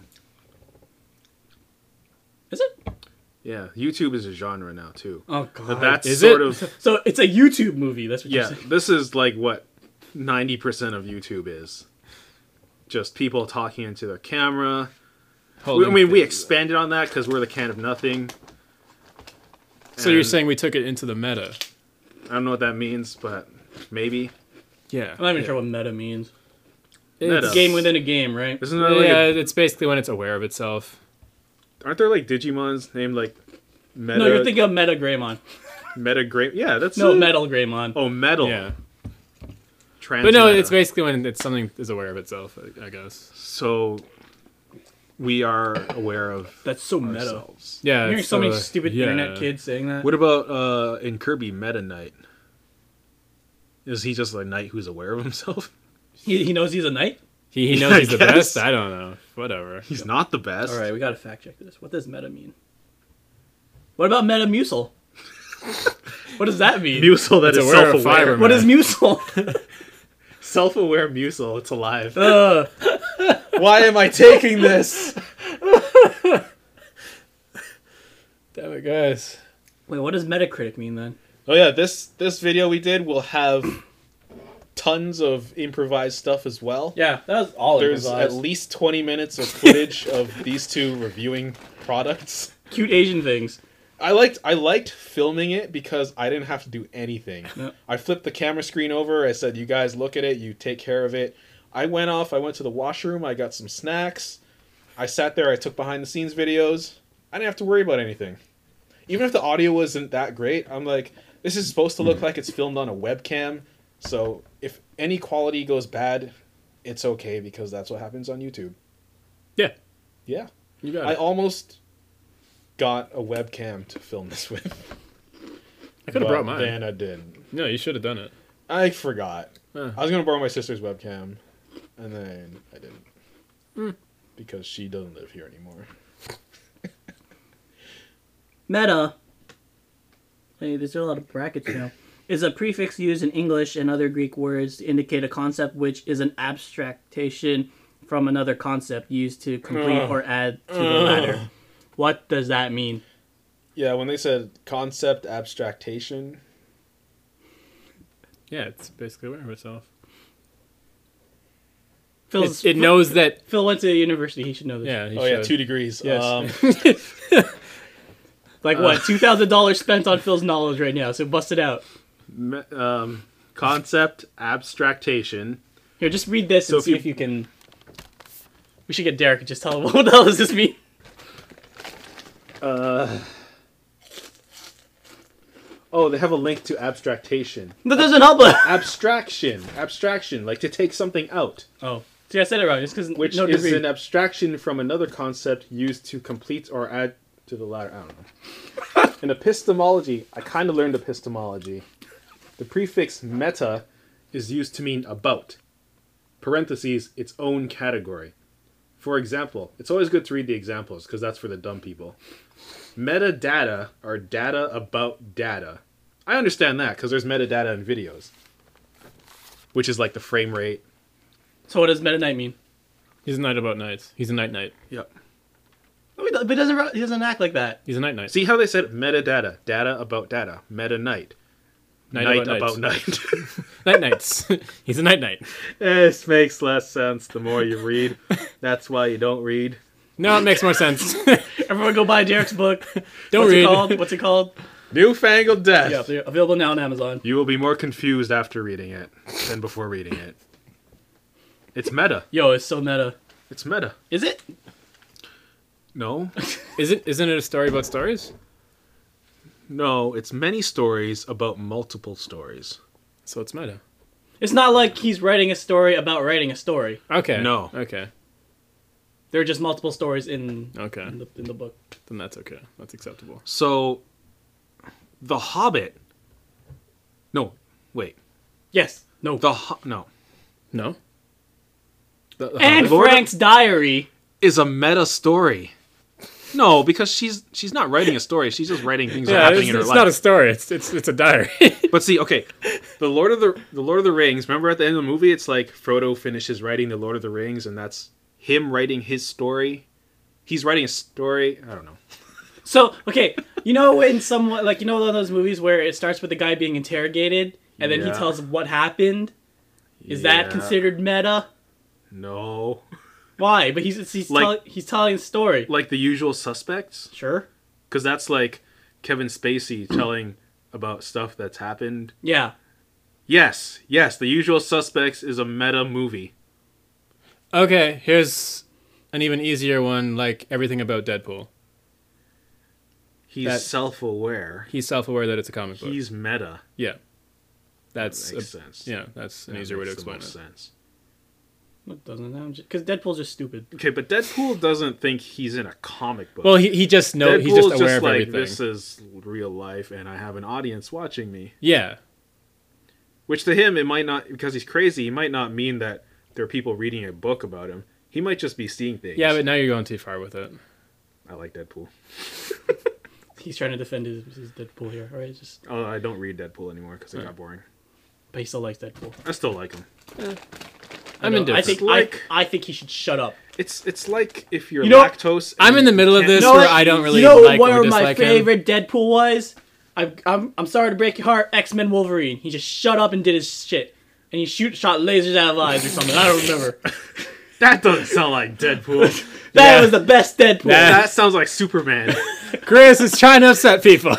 Is it? Yeah, YouTube is a genre now, too. Oh god. But that's Is sort it? of... So it's a YouTube movie. That's what Yeah, you're saying. this is, like, what ninety percent of YouTube is. Just people talking into their camera. We, I Holding mean, we things. expanded on that because we're the can of nothing. So you're And saying we took it into the meta? I don't know what that means, but maybe. Yeah. I'm not even sure what meta means. Meta. It's game within a game, right? Isn't there like yeah, a, it's basically when it's aware of itself. aren't there like Digimons named like Meta? No, you're thinking of Meta Greymon. Meta Great. Yeah, that's No, it. Metal Greymon. Oh, metal. Yeah. Trans But no, meta. it's basically when it's something is aware of itself, I, I guess. So we are aware of That's so meta. ourselves. Yeah. I'm hearing it's so many uh, stupid yeah. internet kids saying that. What about uh in Kirby Meta Knight? Is he just a knight who's aware of himself? He, he knows he's a knight? He, he knows I he's the guess. best? I don't know. Whatever. He's not the best. All right, we got to fact check this. What does meta mean? What about Metamucil? What does that mean? Musil that It's is aware of self-aware. fiber, What man. is Musil? Self-aware Musil. It's alive. uh, Why am I taking this? Damn it, guys. wait, what does Metacritic mean then? Oh yeah, this this video we did will have tons of improvised stuff as well. Yeah, that was all There's improvised. at least twenty minutes of footage of these two reviewing products. Cute Asian things. I liked I liked filming it because I didn't have to do anything. Yeah. I flipped the camera screen over. I said, "You guys look at it. You take care of it." I went off. I went to the washroom. I got some snacks. I sat there. I took behind the scenes videos. I didn't have to worry about anything. Even if the audio wasn't that great, I'm like, this is supposed to look like it's filmed on a webcam. So if any quality goes bad, it's okay because that's what happens on YouTube. Yeah. Yeah. You got I it. almost got a webcam to film this with. I could have but brought mine. Then I didn't. No, you should have done it. I forgot. Huh. I was gonna borrow my sister's webcam, and then I didn't Hmm. because she doesn't live here anymore. Meta. Hey, there's a lot of brackets now. Is a prefix used in English and other Greek words to indicate a concept which is an abstractation from another concept used to complete Ugh. or add to the latter. What does that mean? Yeah, when they said concept abstractation, Yeah, it's basically aware of itself. Phil's, It, it knows that. Phil went to university. He should know this. Yeah, he oh yeah, should. two degrees. Yes. Um, Like Uh. what? Two thousand dollars spent on Phil's knowledge right now. So bust it out. me- um, concept abstractation. Here, just read this So and if see you- if you can. We should get Derek and just tell him what the hell does this mean. Uh, oh, they have a link to abstractation. That doesn't help us. Abstraction, abstraction, like to take something out, Oh, see, I said it wrong. Just because which no is degree. an abstraction from another concept used to complete or add to the latter. I don't know. In epistemology, I kind of learned epistemology. The prefix meta is used to mean about. Parentheses, its own category. For example, it's always good to read the examples because that's for the dumb people. Metadata are data about data. I understand that because there's metadata in videos, which is like the frame rate. So what does Meta Knight mean? He's a knight about knights. He's a night knight. Yep. I mean, but he doesn't. He doesn't act like that. He's a night knight. See how they said metadata, data about data, meta night, Night night about about nights. night. Night knights. He's a night knight. This makes less sense the more you read. That's why you don't read. No, it makes more sense. Everyone go buy Derek's book. Don't What's read. it called? What's it called? Newfangled Death. Yeah, they're available now on Amazon. You will be more confused after reading it than before reading it. It's meta. Yo, it's so meta. It's meta. Is it? No. Isn't isn't it a story about stories? No, it's many stories about multiple stories. So it's meta. It's not like he's writing a story about writing a story. Okay. No. Okay. There are just multiple stories in Okay. in the, in the book. Then that's okay. That's acceptable. So, The Hobbit. No, wait. Yes. No. The Ho- no No. the, the and Hobbit Lord Frank's diary. is a meta story. No, because she's she's not writing a story. She's just writing things that are Yeah, happening it's, in her it's life. not a story. It's it's it's a diary. But see, okay, the Lord of the the Lord of the Rings. Remember at the end of the movie, it's like Frodo finishes writing the Lord of the Rings, and that's him writing his story. He's writing a story. I don't know. So okay, you know in some like you know one of those movies where it starts with the guy being interrogated and then he Yeah. tells what happened. Is Yeah. that considered meta? No? Why? But he's he's Like- telling he's telling a story. Like The Usual Suspects, Sure. because that's like Kevin Spacey telling about stuff that's happened. Yeah. Yes, yes, The Usual Suspects is a meta movie. Okay, here's an even easier one, like everything about Deadpool. He's That- self-aware. He's self-aware that it's a comic book. He's meta. Yeah. That's That makes a- sense. yeah, that's an That easier way to makes the explain it. most sense. It doesn't because Deadpool's just stupid. Okay, but Deadpool doesn't think he's in a comic book. Well, he he just know he's just Deadpool's aware of like, everything. this is real life, and I have an audience watching me. Yeah. Which to him, it might not, because he's crazy, he might not mean that there are people reading a book about him. He might just be seeing things. Yeah, but now you're going too far with it. I like Deadpool. He's trying to defend his, his Deadpool here, right? It's just Oh, I don't read Deadpool anymore because it Right. got boring. but he still likes Deadpool. I still like him. I I'm know, indifferent. I think Like- I, I think he should shut up. It's it's like if you're You know- lactose. I'm and in the you middle of can't- this You know where what? I don't really You know like what or one of my dislike him. favorite Deadpool was? I, I'm I'm sorry to break your heart. X-Men Wolverine. He just shut up and did his shit, and he shoot shot lasers out of eyes or something. I don't remember. That doesn't sound like Deadpool. That Yeah. was the best Deadpool. That- That sounds like Superman. Chris is trying to upset people.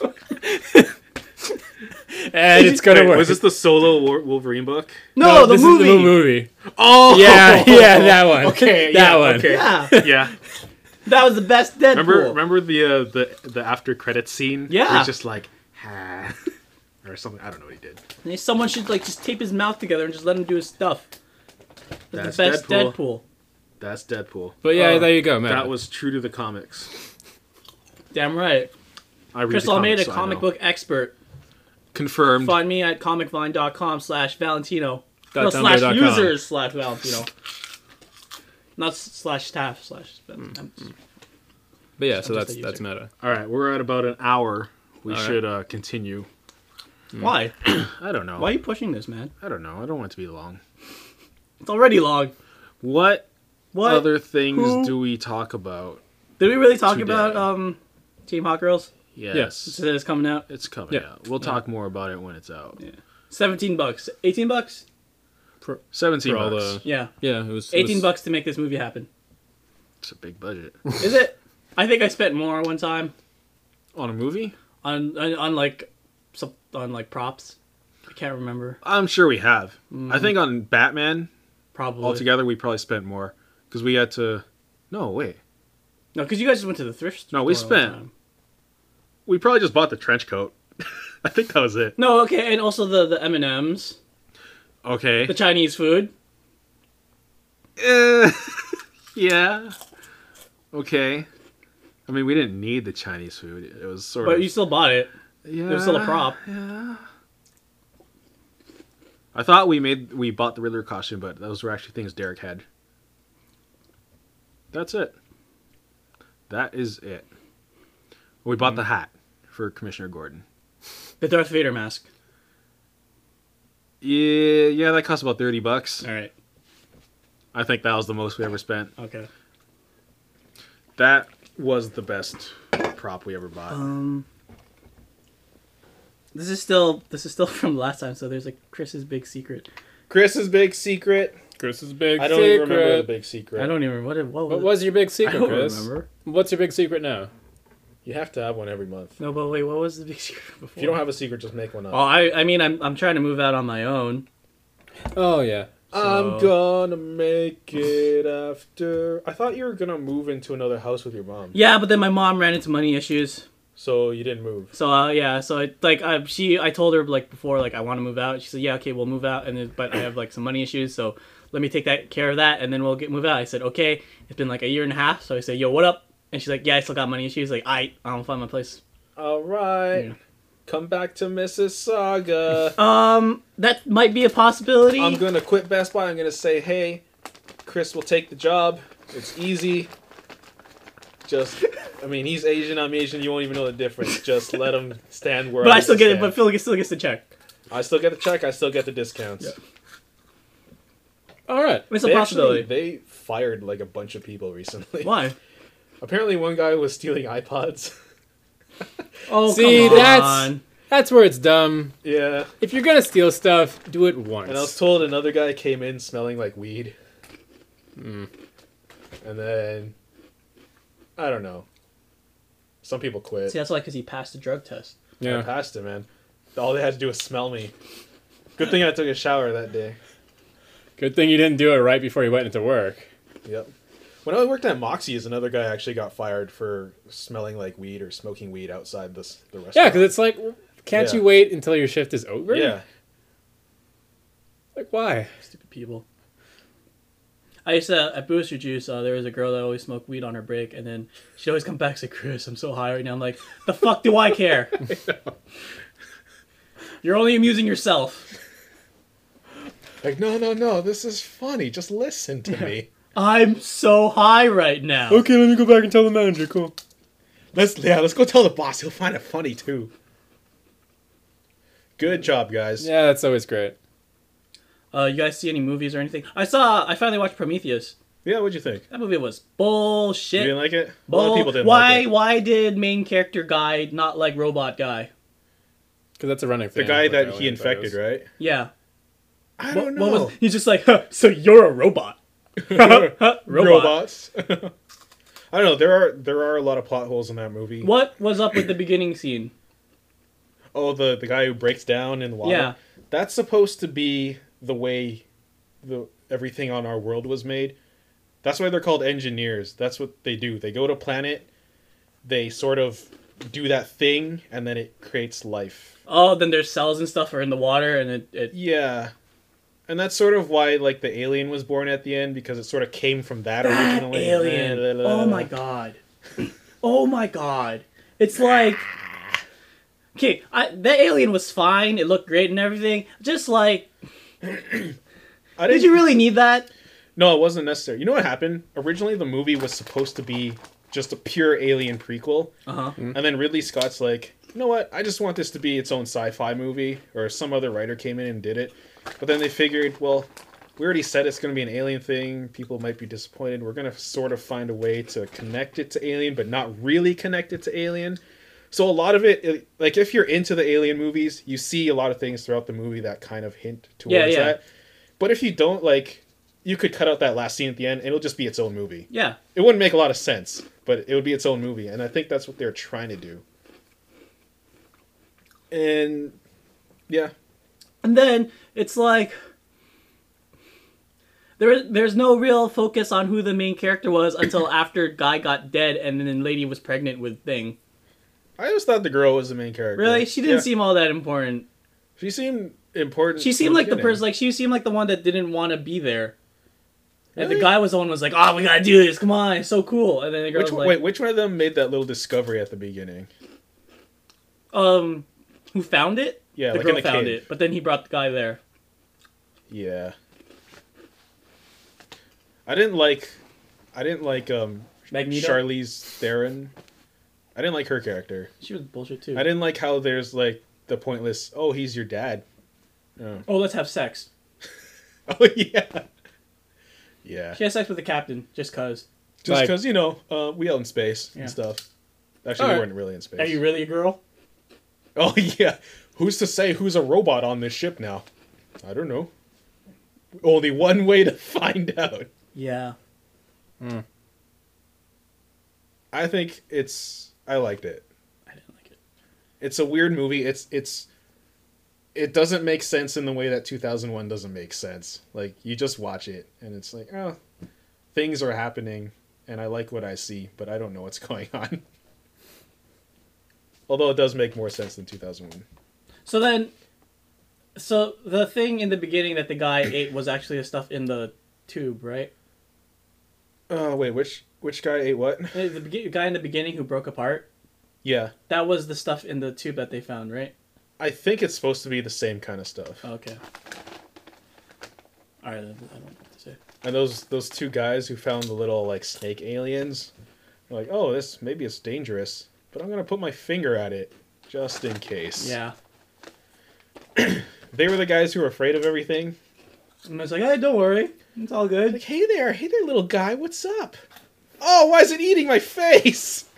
And it's gonna Wait, work. was this the solo Wol- Wolverine book? no, the this movie. is the movie. Oh, Yeah, yeah, that one. Okay, that yeah, one. okay. Yeah, Yeah. that was the best Deadpool. Remember, remember the uh, the the after credits scene? Yeah. Where he's just like, ha, or something. I don't know what he did. And someone should like just tape his mouth together and just let him do his stuff. That's, That's the best Deadpool. Deadpool. That's Deadpool. But yeah, Oh, there you go, man. That was true to the comics. Damn right. I read Chris the Almeida, comics, so I comic know. book expert. Confirmed. Find me at comicvine.com slash Valentino. Dot No, tumblr slash dot com. users slash Valentino. Not s- slash staff slash. um, But yeah, so I'm that's just a that's user. meta. All right, we're at about an hour. We All right. should uh, continue. Why? I don't know. Why are you pushing this, man? I don't know. I don't want it to be long. It's already long. What, What? other things Who? do we talk about? Did we really talk Today. about um, Team Hot Girls? Yes. So it's coming out. It's coming Yeah. out. We'll talk more about it when it's out. Yeah. Seventeen bucks. Eighteen bucks. seventeen For all bucks. the- Yeah. Yeah, it was it Eighteen was- bucks to make this movie happen. It's a big budget. Is it? I think I spent more one time On a movie? on on, on like some on like props. I can't remember. I'm sure we have. Mm. I think on Batman, Probably. altogether, we probably spent more. Because we had to... No, wait. No, because you guys just went to the thrift store. No, we all the spent- time. We probably just bought the trench coat. I think that was it. No, okay, and also the the M and M's, Okay. the Chinese food. Eh, yeah. Okay. I mean, we didn't need the Chinese food. It was sort But of... you still bought it. yeah, It was still a prop. Yeah. I thought we made we bought the Riddler costume, but those were actually things Derek had. That's it. That is it. We bought the hat for Commissioner Gordon. The Darth Vader mask. Yeah, yeah, that cost about thirty bucks. All right. I think that was the most we ever spent. Okay. That was the best prop we ever bought? Um, this is still this is still from last time. So there's like Chris's big secret. Chris's big secret. Chris's big I don't secret. even remember the big secret. I don't even what it, what was, What was your big it? I secret, don't Chris? remember. What's your big secret now? You have to have one every month. No, but wait, what was the big secret before? If you don't have a secret, just make one up. Oh, I I mean I'm I'm trying to move out on my own. Oh yeah. I'm So- gonna make it after. I thought you were gonna move into another house with your mom. Yeah, but then my mom ran into money issues. So you didn't move. So uh, yeah, so I like I she I told her like before like I want to move out. She said yeah okay we'll move out and then, but I have like some money issues so let me take that care of that and then we'll get move out. I said okay. It's been like a year and a half so I said yo what up and she's like yeah I still got money issues like I I don't find my place. All right. Yeah. Come back to Mississauga. Um that might be a possibility. I'm gonna quit Best Buy. I'm gonna say, hey, Chris will take the job. It's easy. Just, I mean, he's Asian. I'm Asian. You won't even know the difference. Just let him stand where. but I need still to get it. stand. But Phil still gets the check. I still get the check. I still get the discounts. Yeah. All right. It's a They possibility. actually, they fired like a bunch of people recently. Why? Apparently, one guy was stealing iPods. Oh See, come that's- on. That's where it's dumb. Yeah. If you're gonna steal stuff, do it once. And I was told another guy came in smelling like weed. Mm. And then, I don't know. Some people quit. See that's why because he passed the drug test. I Yeah. passed it, man. All they had to do was smell me. Good thing I took a shower that day. Good thing you didn't do it right before you went into work. Yep. When I worked at Moxie's, another guy actually got fired for smelling like weed or smoking weed outside this the restaurant. Yeah, because it's like, can't Yeah. you wait until your shift is over? Yeah. Like, why? Stupid people. I used to at Booster Juice. Uh, there was a girl that always smoked weed on her break, and then she'd always come back and say, "Chris, I'm so high right now." I'm like, "The fuck do I care? You're only amusing yourself. Like, no, no, no, this is funny. Just listen to me. I'm so high right now." Okay, let me go back and tell the manager. Cool. Let's yeah, let's go tell the boss. He'll find it funny too. Good job, guys. Yeah, that's always great. Uh, you guys see any movies or anything? I saw. I finally watched Prometheus. Yeah, what'd you think? That movie was bullshit. You didn't like it? A Bull- lot of people didn't why? like it. Why did main character guy not like robot guy? Because that's a running The thing. guy with that alien he infected, photos. right? Yeah. I What- don't what know. was- he's just like, huh, so you're a robot. Robot. Robots. I don't know. There are there are a lot of plot holes in that movie. What was up with the beginning scene? Oh, the the guy who breaks down in the water. Yeah. That's supposed to be the way the everything on our world was made. That's why they're called engineers. That's what they do. They go to a planet, they sort of do that thing, and then it creates life. Oh, then there's cells and stuff are in the water, and it. it Yeah. And that's sort of why like the alien was born at the end, because it sort of came from that, that originally. alien. Oh my god. Oh my god. It's like. Okay, I, that alien was fine. It looked great and everything. Just like, I did didn't, you really need that? No, it wasn't necessary. You know what happened? Originally, the movie was supposed to be just a pure alien prequel. Uh huh. And then Ridley Scott's like, you know what? I just want this to be its own sci-fi movie. Or some other writer came in and did it. But then they figured, well, we already said it's going to be an alien thing. People might be disappointed. We're going to sort of find a way to connect it to Alien, but not really connect it to Alien. So a lot of it, it- like if you're into the Alien movies, you see a lot of things throughout the movie that kind of hint towards Yeah, yeah. that. But if you don't, like, you could cut out that last scene at the end. It'll just be its own movie. Yeah. It wouldn't make a lot of sense, but it would be its own movie, and I think that's what they're trying to do. And yeah, And then it's like there there's no real focus on who the main character was until after guy got dead and then lady was pregnant with thing. I always thought the girl was the main character. Really? She didn't Yeah. seem all that important. She seemed important. She seemed from like the beginning. person like she seemed like the one that didn't want to be there. And the Really? guy was the one who was like, "Oh, we got to do this. Come on. It's so cool." And then the girl Which was one, like, wait, which one of them made that little discovery at the beginning? um who found it? Yeah, the like girl in the found cave. it, but then he brought the guy there. Yeah. I didn't like. I didn't like um Magneto. Charlize Theron. I didn't like her character. She was bullshit too. I didn't like how there's like the pointless. Oh, he's your dad. Oh, Oh, let's have sex. oh yeah. Yeah. She has sex with the captain just cause. Just Like- because, you know, uh, we out in space Yeah. and stuff. Actually, Alright. we weren't really in space. Are you really a girl? Oh, yeah. Who's to say who's a robot on this ship now? I don't know. Only one way to find out. Yeah. I think it's... I liked it. I didn't like it. It's a weird movie. It's... it's It doesn't make sense in the way that two thousand one doesn't make sense. Like, you just watch it, and it's like, oh, things are happening, and I like what I see, but I don't know what's going on. Although it does make more sense than two thousand one. So then, so the thing in the beginning that the guy ate was actually the stuff in the tube, right? Oh, wait, which which guy ate what? Uh, The be- guy in the beginning who broke apart, Yeah. that was the stuff in the tube that they found, right? I think it's supposed to be the same kind of stuff. Okay. All right, then, I don't know what to say. And those those two guys who found the little like snake aliens, were like, oh, this maybe it's dangerous, but I'm gonna put my finger at it just in case. Yeah. They were the guys who were afraid of everything. And it's like, hey, don't worry, it's all good. Like, hey there, hey there, little guy, what's up? Oh, why is it eating my face?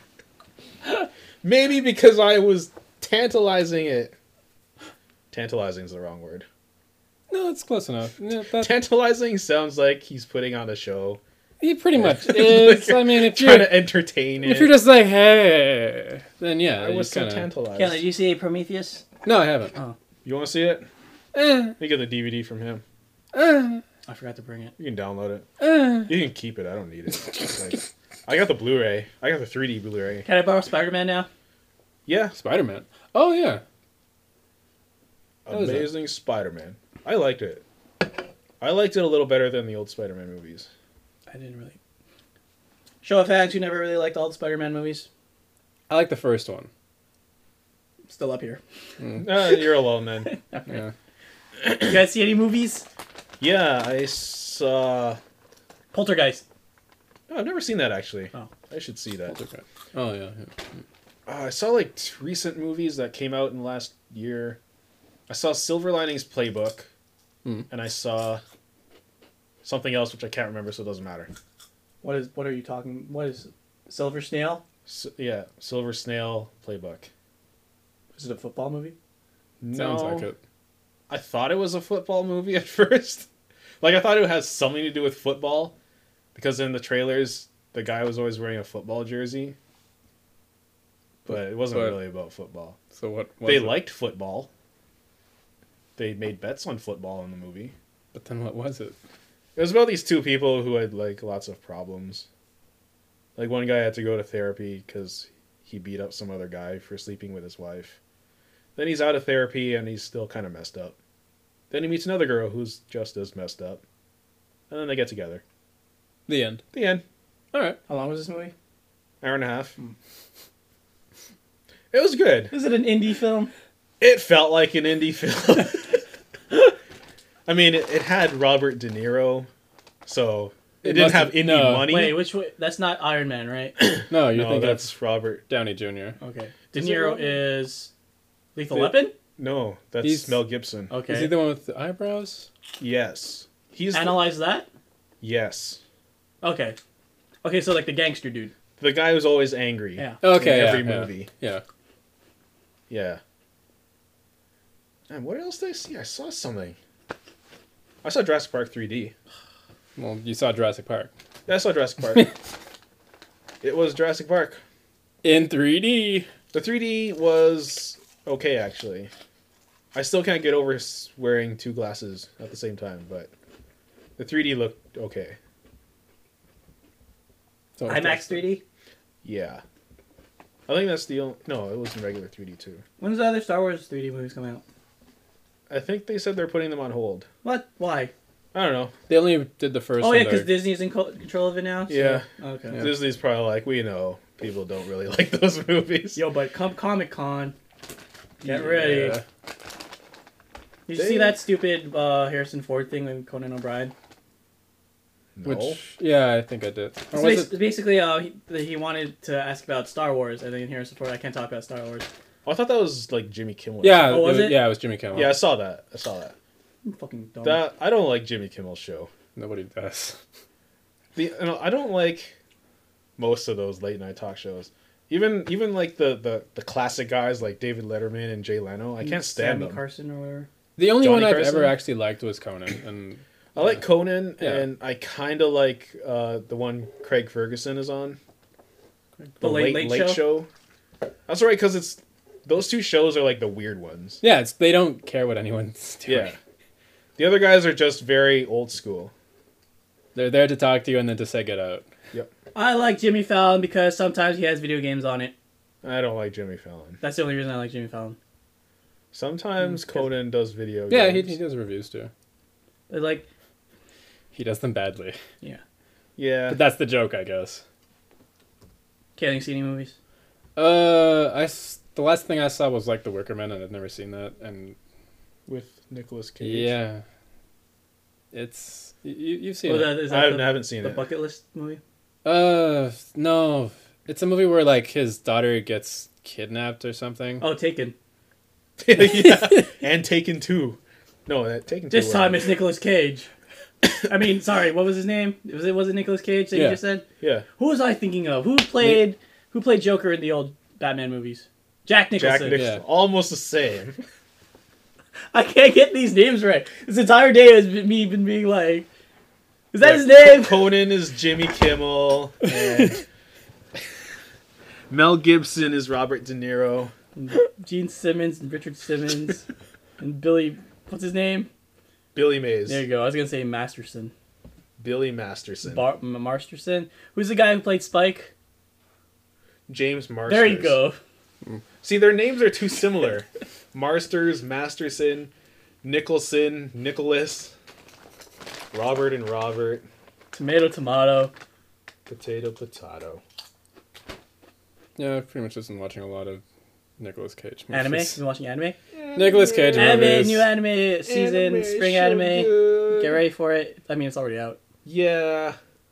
Maybe because I was tantalizing it. Tantalizing is the wrong word. No, it's close enough. Yeah, that, Tantalizing sounds like he's putting on a show. he pretty much is. I mean, if Trying you're to entertain it. if you're just like, hey, then yeah, I you was so kinda- tantalized. Ken, did you see Prometheus? No, I haven't. You want to see it? Eh, You get the D V D from him. eh, I forgot to bring it. You can download it. eh. You can keep it. I don't need it. Like, I got the Blu-ray. I got the three D Blu-ray. Can I borrow Spider-Man now? Yeah, Spider-Man. Oh yeah. What was it? Amazing Spider-Man. I liked it. I liked it a little better than the old Spider-Man movies. I didn't really. Show of hands, you never really liked all the Spider-Man movies? I like the first one. Still up here. Uh, you're alone then. Yeah. You guys see any movies? Yeah, I saw. Poltergeist. Oh, I've never seen that actually. Oh. I should see that. Okay. Oh yeah. yeah. Uh, I saw like t- recent movies that came out in the last year. I saw Silver Linings Playbook, Hmm. and I saw something else which I can't remember, so it doesn't matter. What is? What are you talking? What is Silver Snail? S yeah, Silver Snail Playbook. Is it a football movie? Sounds No. like it. I thought it was a football movie at first. Like, I thought it has something to do with football. Because in the trailers, the guy was always wearing a football jersey. But it wasn't But- really about football. So what? Was They it? liked football. They made bets on football in the movie. But then what was it? It was about these two people who had, like, lots of problems. Like, one guy had to go to therapy because he beat up some other guy for sleeping with his wife. Then he's out of therapy and he's still kind of messed up. Then he meets another girl who's just as messed up. And then they get together. The end. The end. All right. How long was this movie? Hour and a half. It was good. Is it an indie film? It felt like an indie film. I mean, it, it had Robert De Niro, so it, It didn't must have have- indie no. money. Wait, which way? That's not Iron Man, right? No, you're no, thinking that's of Robert. Downey Junior Okay. De Is it Niro Robert? is Lethal The- Weapon. No, that's He's- Mel Gibson. Okay. Is he the one with the eyebrows? Yes, he's the, Analyze that. yes, Okay. Okay, so like the gangster dude. the guy who's always angry. Yeah. Okay. In yeah, every yeah. movie. Yeah. Yeah. And what else did I see? I saw something. I saw Jurassic Park three D. Well, you saw Jurassic Park Yeah, I saw Jurassic Park. It was Jurassic Park. in three D. The three D was okay, actually. I still can't get over s- wearing two glasses at the same time, but the three D looked okay. So IMAX three D. Yeah. I think that's the only... No, it was in regular three D too. When's the other Star Wars three D movies coming out? I think they said they're putting them on hold. What? Why? I don't know. They only did the first. Oh one yeah, because there. Disney's in co- control of it now. So... Yeah. Okay. Yeah. Disney's probably like, we know people don't really like those movies. Yo, but come Comic Con, get ready. Yeah. Did you They- see that stupid uh, Harrison Ford thing with Conan O'Brien? No. Which, yeah, I think I did. Or It's was bas- it? basically, uh, he, he wanted to ask about Star Wars, and then Harrison Ford, I can't talk about Star Wars. Oh, I thought that was like Jimmy Kimmel. Yeah, Oh, was it, it? yeah, it was Jimmy Kimmel. Yeah, I saw that. I saw that. I'm fucking dumb. That I don't like Jimmy Kimmel's show. Nobody does. The you know, I don't like most of those late night talk shows. Even even like the, the, the classic guys like David Letterman and Jay Leno, I can't stand Sammy them. Carson or whatever. The only Johnny one I've Carson? ever actually liked was Conan, and I like Conan, Yeah. and I kind of like uh, the one Craig Ferguson is on. The Late Late Show? That's right, because it's those two shows are like the weird ones. yeah, it's they don't care what anyone's doing. Yeah. The other guys are just very old school. They're there to talk to you and then to say get out. I like Jimmy Fallon because sometimes he has video games on it. I don't like Jimmy Fallon. That's the only reason I like Jimmy Fallon. Sometimes Mm, Conan does video Yeah, he, games. he does reviews too. But like, He does them badly. yeah. Yeah. But that's the joke, I guess. Can't you see any movies? Uh, I s- the last thing I saw was like The Wicker Man, and I've never seen that. And With Nicolas Cage. yeah, it's you, you've seen Oh, it. that, is I that haven't, the, haven't seen the it. bucket list movie? Uh, no, it's a movie where like his daughter gets kidnapped or something. Oh, Taken. yeah. And Taken two. No, that Taken two. This time wasn't. it's Nicolas Cage. I mean, sorry, what was his name? Was it was it Nicolas Cage that Yeah. you just said? Yeah. Who was I thinking of? Who played who played Joker in the old Batman movies? Jack Nicholson. Jack Nicholson. Yeah. Almost the same. I can't get these names right. This entire day has been me been being like, is that his name? Conan is Jimmy Kimmel. And Mel Gibson is Robert De Niro. Gene Simmons and Richard Simmons and Billy. What's his name? Billy Mays. There you go. I was gonna say Masterson. Billy Masterson. Bar- M- Masterson. Who's the guy who played Spike? James Marsters. There you go. See, their names are too similar. Marsters, Masterson, Nicholson, Nicholas, Robert and Robert, Tomato, tomato. potato, potato. Yeah, I've pretty much just been watching a lot of Nicolas Cage movies. Anime. You been watching anime? Nicolas Cage Anime, movies. new anime season, spring so anime. good. Get ready for it. I mean, it's already out. Yeah.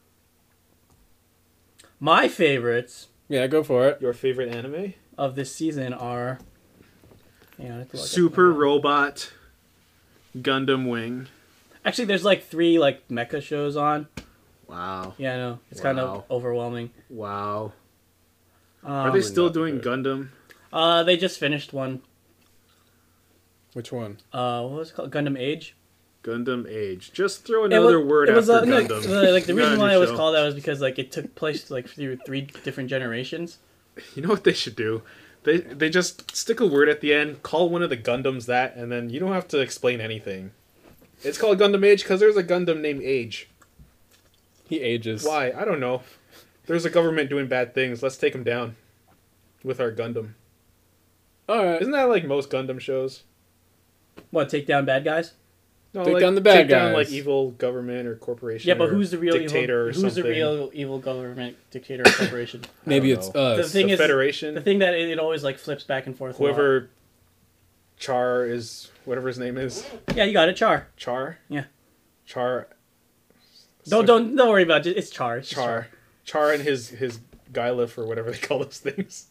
My favorites Yeah, go for it. Your favorite anime? of this season are. Hang on, I have to look up Super my- Robot Gundam Wing. Actually, there's like three like mecha shows on. Wow. Yeah, I know. It's kind of Wow. overwhelming. Wow. Um, Are they still not doing good. Gundam? Uh, they just finished one. Which one? Uh, what was it called? Gundam Age. Gundam Age. Just throw It another was- word it was, after uh, no, Gundam. the- like the You got reason a why new it was show. called that was because like it took place like through three different generations. You know what they should do? They they just stick a word at the end, call one of the Gundams that, and then you don't have to explain anything. It's called Gundam Age because there's a Gundam named Age. He ages. Why? I don't know. There's a government doing bad things. Let's take them down with our Gundam. All right. Isn't that like most Gundam shows? What, take down bad guys? No, Take like, down the bad take down guys. like evil government or corporation. Yeah, but or who's the real dictator evil? or Who's the something. real evil government dictator or corporation? Maybe don't it's know. us. The thing the is- Federation? The thing that it, it always like flips back and forth. a lot. Whoever Char is, whatever his name is, Yeah, you got it, Char. Char. Yeah. Char. Don't don't don't worry about it. It's Char. It's just Char. Char and his his Gylif or whatever they call those things.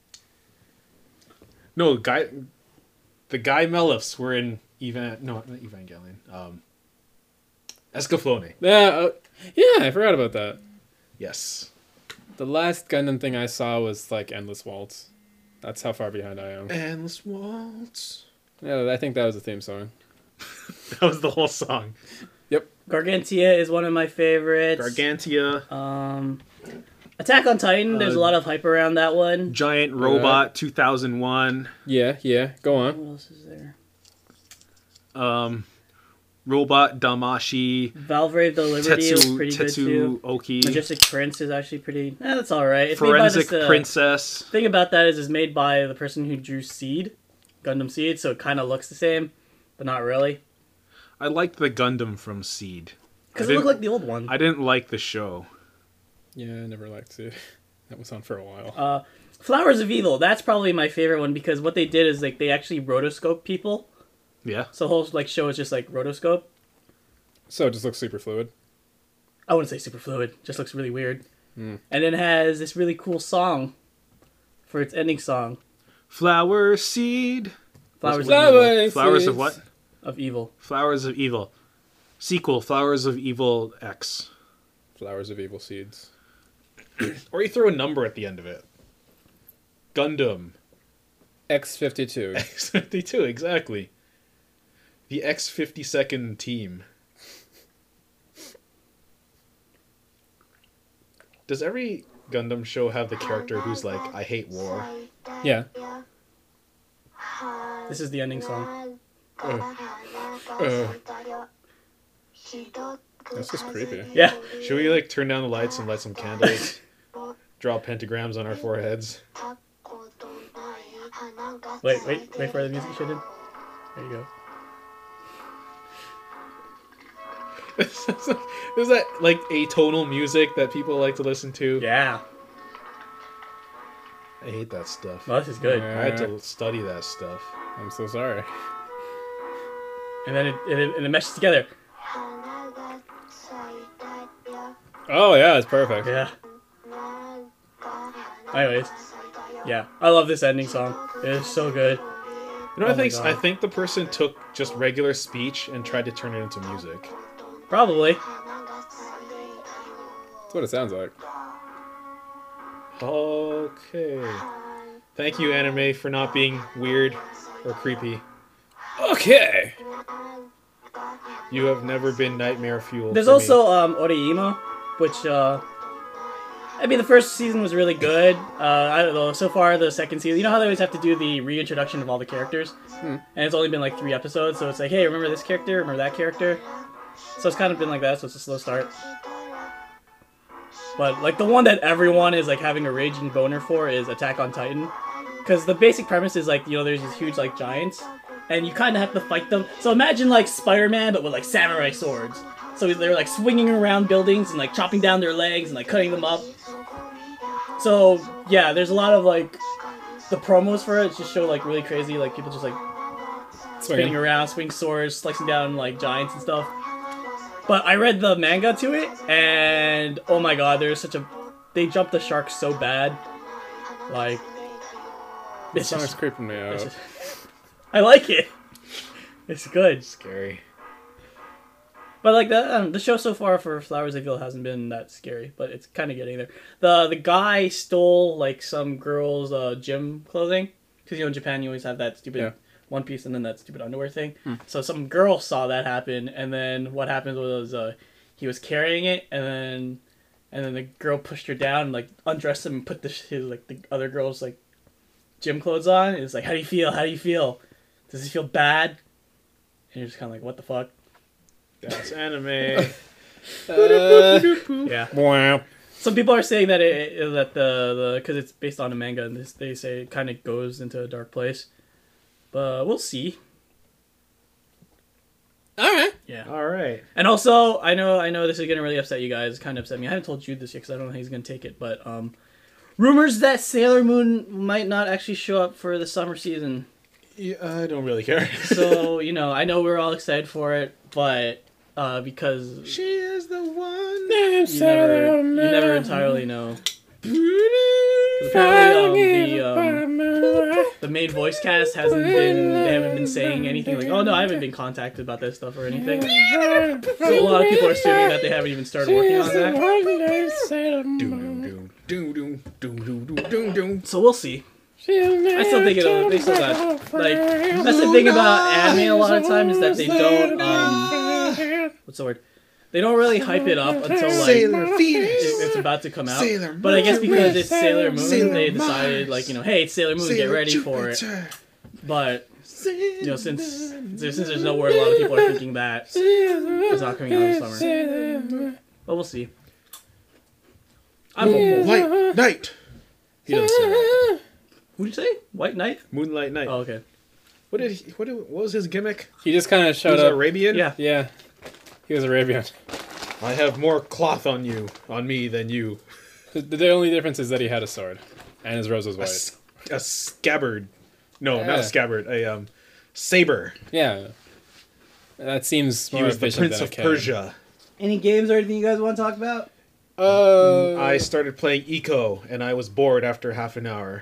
No, guy. The Guy Melifs were in Evan. No, not Evangelion. Um, Escaflowne. Yeah, uh, yeah, I forgot about that. Yes. The last Gundam thing I saw was like Endless Waltz. That's how far behind I am. Endless Waltz. Yeah, I think that was the theme song. That was the whole song. Gargantia is one of my favorites. Gargantia. Um, Attack on Titan. There's a Uh, lot of hype around that one. Giant Robot two thousand one. Yeah, yeah, go on. What else is there? Um, Robot Damashi. Valvrave the Liberty is Tetsu, pretty good too. Tetsu Oki. Majestic Prince is actually pretty. Eh, that's all right. It's Forensic made by this, uh, Princess. thing about that is it's made by the person who drew Seed, Gundam Seed, so it kind of looks the same, but not really. I liked the Gundam from Seed. Because I it looked didn't- like the old one. I didn't like the show. Yeah, I never liked it. That was on for a while. Uh, Flowers of Evil. That's probably my favorite one because what they did is like they actually rotoscope people. Yeah. So the whole like show is just like rotoscope. So it just looks super fluid. I wouldn't say super fluid. Just looks really weird. Hmm. And it has this really cool song for its ending song. Flower Seed. Flowers of Flower- Evil. Flowers of Seeds. what? Of Evil. Flowers of Evil. Sequel, Flowers of Evil X. Flowers of Evil Seeds. Or you throw a number at the end of it. Gundam. X fifty-two. X fifty-two, exactly. The X fifty-second team. Does every Gundam show have the character who's like, I hate war? Yeah. This is the ending song. Uh, uh, that's just creepy. Yeah. Should we like turn down the lights and light some candles? Draw pentagrams on our foreheads? Wait, wait, wait for the music shit in. There you go. Is that like atonal music that people like to listen to? Yeah. I hate that stuff. Well, this is good. Yeah. I had to study that stuff. I'm so sorry. And then it, it, and it meshes together. Oh yeah, it's perfect. Yeah. Anyways. Yeah. I love this ending song. It is so good. You know, Oh I my think God. I think the person took just regular speech and tried to turn it into music. Probably. That's what it sounds like. Okay. Thank you, anime, for not being weird or creepy. Okay. You have never been nightmare fuel. There's for me. also um, Oreima, which, uh... I mean, the first season was really good. Uh, I don't know, so far the second season... You know how they always have to do the reintroduction of all the characters? Hmm. And it's only been like three episodes, so it's like, hey, remember this character? Remember that character? So it's kind of been like that, so it's a slow start. But, like, the one that everyone is, like, having a raging boner for is Attack on Titan. Because the basic premise is, like, you know, there's these huge, like, giants. And you kind of have to fight them. So imagine, like, Spider-Man, but with, like, samurai swords. So they're, like, swinging around buildings and, like, chopping down their legs and, like, cutting them up. So, yeah, there's a lot of, like, the promos for it just show, like, really crazy, like, people just, like, spinning Swinging. around, swing swords, slicing down, like, giants and stuff. But I read the manga to it, and oh my god, there's such a... They jumped the shark so bad. Like... This It's song's just, creeping me it's out. just... I like it! It's good. Scary. But like, the, um, the show so far for Flowers I feel hasn't been that scary, but it's kind of getting there. The the guy stole, like, some girl's uh, gym clothing. Because, you know, in Japan you always have that stupid... Yeah. one piece and then that stupid underwear thing. Hmm. So some girl saw that happen, and then what happened was uh, he was carrying it, and then and then the girl pushed her down and like undressed him and put the his like the other girl's like gym clothes on. And it's like, how do you feel? How do you feel? Does he feel bad? And you're just kind of like, what the fuck? That's anime. Uh, Yeah. wow. Some people are saying that it, it that the the because it's based on a manga, and this, they say it kind of goes into a dark place. But we'll see. All right. Yeah. All right. And also, I know I know this is gonna really upset you guys. Kind of upset me. I haven't told Jude this yet because I don't know how he's gonna take it. But um, rumors that Sailor Moon might not actually show up for the summer season. Yeah, I don't really care. So you know, I know we're all excited for it, but uh, because She is the one. you never, you never entirely know. 'Cause apparently, um, the, um, the main voice cast hasn't been, they haven't been saying anything like, oh no, I haven't been contacted about that stuff or anything. So a lot of people are assuming that they haven't even started working on that. Doom, doom, doom, doom, doom, doom, doom, doom. So we'll see. I still think it'll, they still got, like, that's the thing about anime a lot of times is that they don't, um, what's the word? They don't really hype it up until, like, Sailor it, Venus. it's about to come out. Sailor But I guess because it's Sailor Moon, Sailor they Mars. decided, like, you know, hey, it's Sailor Moon, get Sailor ready for it. Jupiter. But, you know, since since there's no word, a lot of people are thinking that it's not coming out in the summer. But we'll see. I'm hopeful. White Knight. He doesn't say that. Who'd you say? White Knight? Moonlight Knight. Oh, okay. What did he, what, did, what was his gimmick? He just kind of He showed was up. Arabian? Yeah. Yeah. He was Arabian. I have more cloth on you, on me, than you. The, the only difference is that he had a sword, and his rose was A, white. s- a scabbard. No, not Yeah. a scabbard. A um, saber. Yeah. That seems He more was the efficient Prince than of a cannon. Persia. Any games or anything you guys want to talk about? Uh, I started playing Eco, and I was bored after half an hour.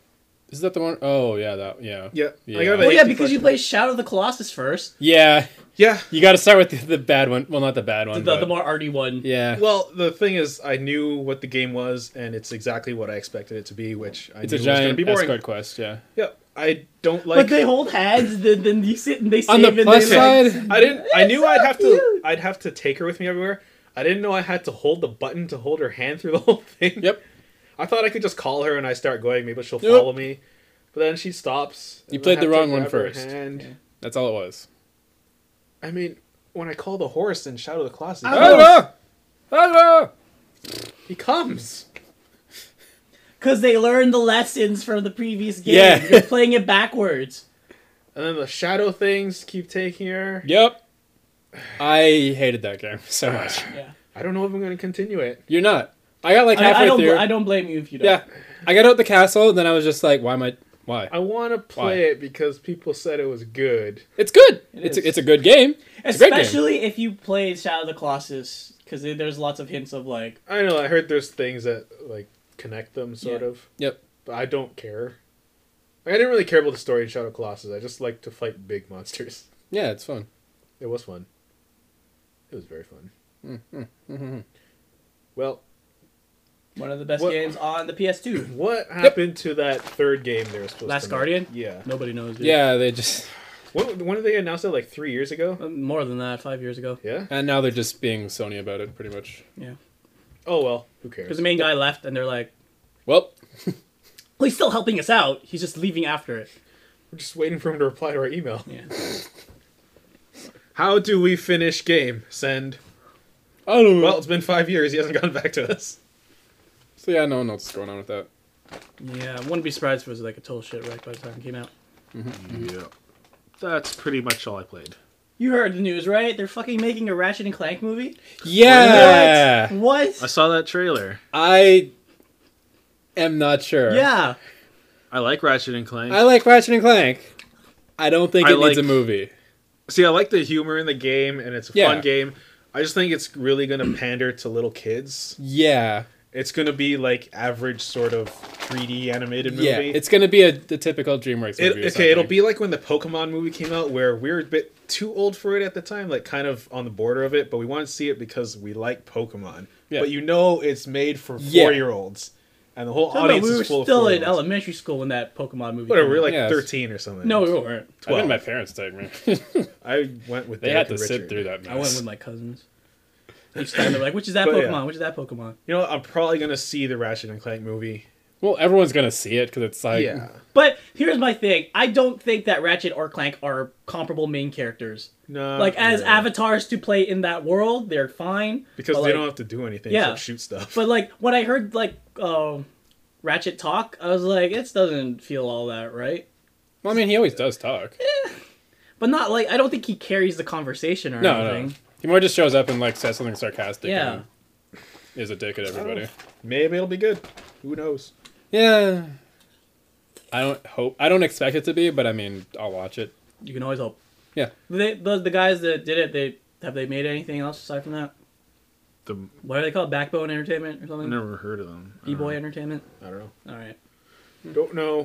Is that the one? Oh, yeah, that, yeah. Yeah. Yeah. I got Well, an yeah, eighty because you question. played Shadow of the Colossus first. Yeah. Yeah. You got to start with the, the bad one. Well, not the bad one. The, but, the more arty one. yeah. Well, the thing is, I knew what the game was, and it's exactly what I expected it to be, which I It's knew a was going to giant be boring. escort quest. Yeah. Yeah, I don't like. But they hold hands, then, then you sit and they save On the and plus they, like, side, I didn't. I knew so I'd have to. cute. I'd have to take her with me everywhere. I didn't know I had to hold the button to hold her hand through the whole thing. Yep. I thought I could just call her and I start going. Maybe she'll Nope. follow me. But then she stops. You and played I the have to wrong one grab her first. hand. Yeah. That's all it was. I mean, when I call the horse in Shadow of the Colossus, Oh. Hello! he comes. Because they learned the lessons from the previous game. Yeah. They're playing it backwards. And then the shadow things keep taking her. Yep. I hated that game so much. Yeah. I don't know if I'm going to continue it. You're not. I got like I, halfway I don't. through. I don't blame you if you don't. Yeah. I got out the castle, and then I was just like, why am I... Why? I want to play it because people said it was good. It's good. It it's is. a, it's a good game. It's a great game. Especially if you played Shadow of the Colossus, because there's lots of hints of like. I know. I heard there's things that like connect them, sort Yeah. of. Yep. But I don't care. Like, I didn't really care about the story in Shadow of the Colossus. I just like to fight big monsters. Yeah, it's fun. It was fun. It was very fun. Mm-hmm. Well, One of the best What- games on the P S two. what happened to that third game they were supposed Last to make? Guardian? Yeah. Nobody knows. Dude. Yeah, they just... When, when did they announce it? Like three years ago? Uh, More than that, five years ago. Yeah? And now they're just being Sony about it, pretty much. Yeah. Oh, well. Who cares? Because the main guy left, and they're like, Well, well, he's still helping us out. He's just leaving after it. We're just waiting for him to reply to our email. Yeah. How do we finish game? Send. I don't know. Well, it's been five years. He hasn't gotten back to us. So yeah, no one knows what's going on with that. Yeah, I wouldn't be surprised if it was like a total shit wreck by the time it came out. Yeah. That's pretty much all I played. You heard the news, right? They're fucking making a Ratchet and Clank movie. Yeah! What? I saw that trailer. I am not sure. Yeah. I like Ratchet and Clank. I like Ratchet and Clank. I don't think I it needs a like- movie. See, I like the humor in the game, and it's a Yeah. fun game. I just think it's really going to pander to little kids. Yeah. It's going to be like average sort of three D animated movie. Yeah. It's going to be a the typical DreamWorks It, movie. or okay, it'll something. be like when the Pokemon movie came out, where we were a bit too old for it at the time, like kind of on the border of it, but we want to see it because we like Pokemon. Yeah. But you know it's made for Yeah. four-year-olds, and the whole Talking about audience we were is full still of in four-year-olds. elementary school when that Pokemon movie Whatever, came we were out. like Yes. thirteen or something. No, we weren't. I didn't twelve. my parents take me. I went with They Derek had to and sit Richard. through that mess. I went with my cousins. Each time they're like, which is that But, Pokemon? yeah. Which is that Pokemon? You know, I'm probably gonna see the Ratchet and Clank movie. Well, everyone's going to see it because it's like... yeah, But here's my thing. I don't think that Ratchet or Clank are comparable main characters. no, Like, as no. avatars to play in that world, they're fine. because but, they like- don't have to do anything Yeah. except shoot stuff. But, like, when I heard, like, uh, Ratchet talk, I was like, it doesn't feel all that right. Well, I mean, he always does talk. But not, like, I don't think he carries the conversation or No, anything. no. He more just shows up and, like, says something sarcastic Yeah. and is a dick at everybody. Maybe it'll be good. Who knows? Yeah. I don't hope... I don't expect it to be, but, I mean, I'll watch it. You can always hope. Yeah. They, the, the guys that did it, they have they made anything else aside from that? The What are they called? Backbone Entertainment or I've something? never heard of them. I don't B-Boy know. Entertainment? I don't know. Alright. Don't know.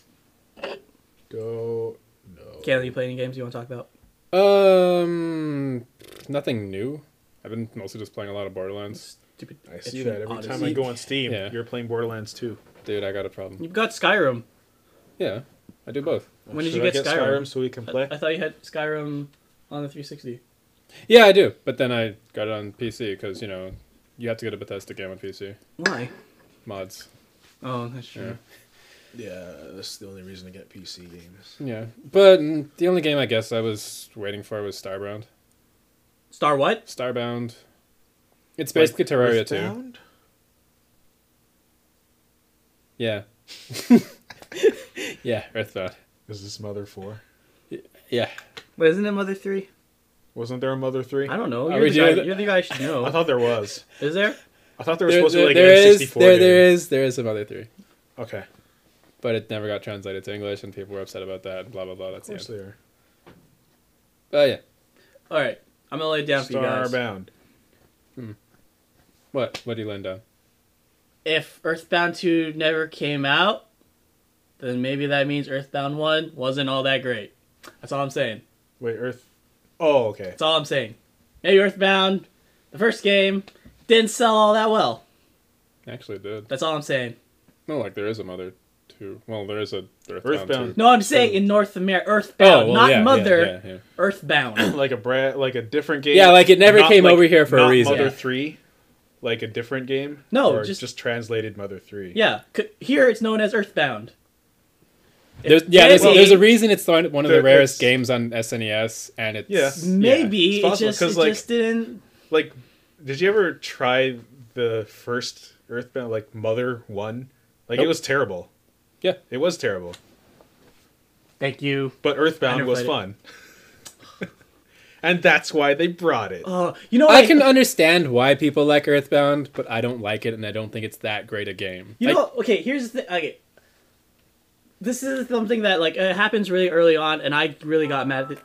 Don't know. Can't you play any games you want to talk about? Um... Nothing new. I've been mostly just playing a lot of Borderlands. Stupid. I see Etrian that every time I Odyssey. go on Steam. Yeah. You're playing Borderlands two. Dude, I got a problem. You've got Skyrim. Yeah, I do both. When did Should you I get Skyrim? Skyrim so we can play? I, I thought you had Skyrim on the three sixty. Yeah, I do. But then I got it on P C because, you know, you have to get a Bethesda game on P C. Why? Mods. Oh, that's true. Yeah, that's the only reason to get P C games. Yeah. But mm, the only game I guess I was waiting for was Starbound. Star what? Starbound. It's basically Terraria two. Earthbound? Yeah. Yeah, Earthbound. Is this Mother four? Yeah. Wait, isn't it Mother three? Wasn't there a Mother three? I don't know. Are You're we the, guy, doing it? you're the guy who should know. I thought there was. Is there? I thought there was There, supposed to be like there an N is, sixty-four there, game. there is, there is some other three. Okay. But it never got translated to English and people were upset about that. Blah, blah, blah. Of That's the course end. they are. Oh, yeah. All right. I'm going to lay it down for you guys. Starbound. What? What do you land on? If Earthbound two never came out, then maybe that means Earthbound one wasn't all that great. That's all I'm saying. Wait, Earth... Oh, okay. That's all I'm saying. Maybe Earthbound, the first game, didn't sell all that well. Actually, it did. That's all I'm saying. No, like there is a Mother two. Well, there is a Earthbound. Earthbound. two. No, I'm saying in North America, Earthbound, Oh, well, not yeah, Mother, yeah, yeah, yeah. Earthbound. Like a brand, like a different game. Yeah, like it never Not came like- over here for a not reason. Mother Yeah. three, like a different game. No, or just- just translated Mother three. Yeah, c- here it's known as Earthbound. There's, yeah, there's, Maybe- there's a reason it's one one of the There- rarest it's- games on S N E S, and it's Yeah. Maybe it's it possible, just 'cause, it like- just didn't. Like, did you ever try the first Earthbound, like Mother one? Like Nope. it was terrible. Yeah. It was terrible. Thank you. But I Earthbound never was played fun. And that's why they brought it. Uh, you know, I like, can understand why people like Earthbound, but I don't like it, and I don't think it's that great a game. You Like, know, okay. Here's the thing. Okay, this is something that like it happens really early on, and I really got mad. At the...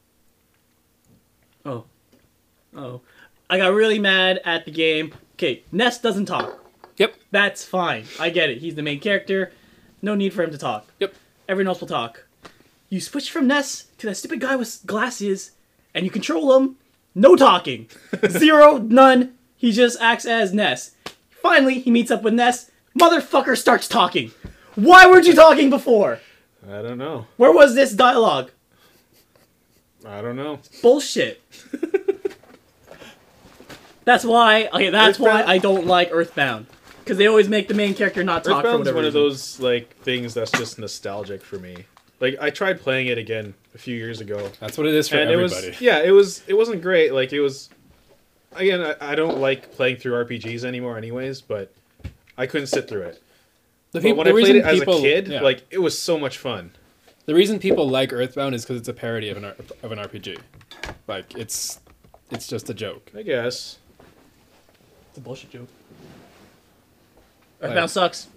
Oh, oh, I got really mad at the game. Okay, Ness doesn't talk. Yep. That's fine. I get it. He's the main character. No need for him to talk. Yep. Everyone else will talk. You switch from Ness to that stupid guy with glasses, and you control him. No talking. Zero, none. He just acts as Ness. Finally, he meets up with Ness. Motherfucker starts talking. Why weren't you talking before? I don't know. Where was this dialogue? I don't know. Bullshit. That's why. Okay, that's why Earthbound- I don't like Earthbound. Because they always make the main character not talk for Earthbound's whatever one of reason. those like things that's just nostalgic for me. Like I tried playing it again a few years ago, That's what it is for and it everybody. was yeah, it was it wasn't great. Like it was again, I, I don't like playing through R P Gs anymore, anyways. But I couldn't sit through it. the But peop- when the I played reason it as people- a kid, yeah. like it was so much fun. the reason people like Earthbound is because it's a parody of an R- of an R P G. Like it's it's just a joke. I guess. It's a bullshit joke. Like- Earthbound sucks.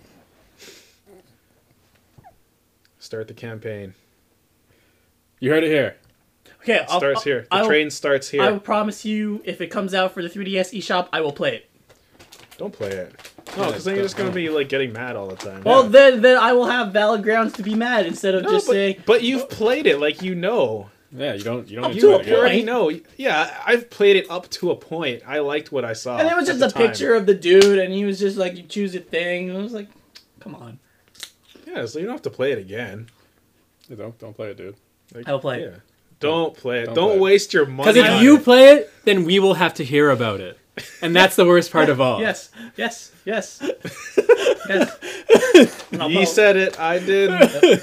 Start the campaign. You heard it here. Okay, I'll, Starts here. The I'll, train starts here. I will promise you, if it comes out for the three D S eShop, I will play it. Don't play it. No, Yeah, because then you're just gonna don't. be like getting mad all the time. Well, Yeah. then, then I will have valid grounds to be mad instead of No, just but, saying, but you've played it, like you know. Yeah, you don't you don't Up need to to a play the game. You already point. know. Yeah, I've played it up to a point. I liked what I saw. and it was at just the a time. picture of the dude, and he was just like, you choose a thing. And I was like, come on. Yeah, so you don't have to play it again. Yeah, don't don't play it, dude. Like, I will play it. Yeah. Don't play it. Don't Don't, play it. waste your money. Because if on you it. play it, then we will have to hear about it, and that's the worst part of all. Yes, yes, yes. yes. And I'll He probably- said it. I did.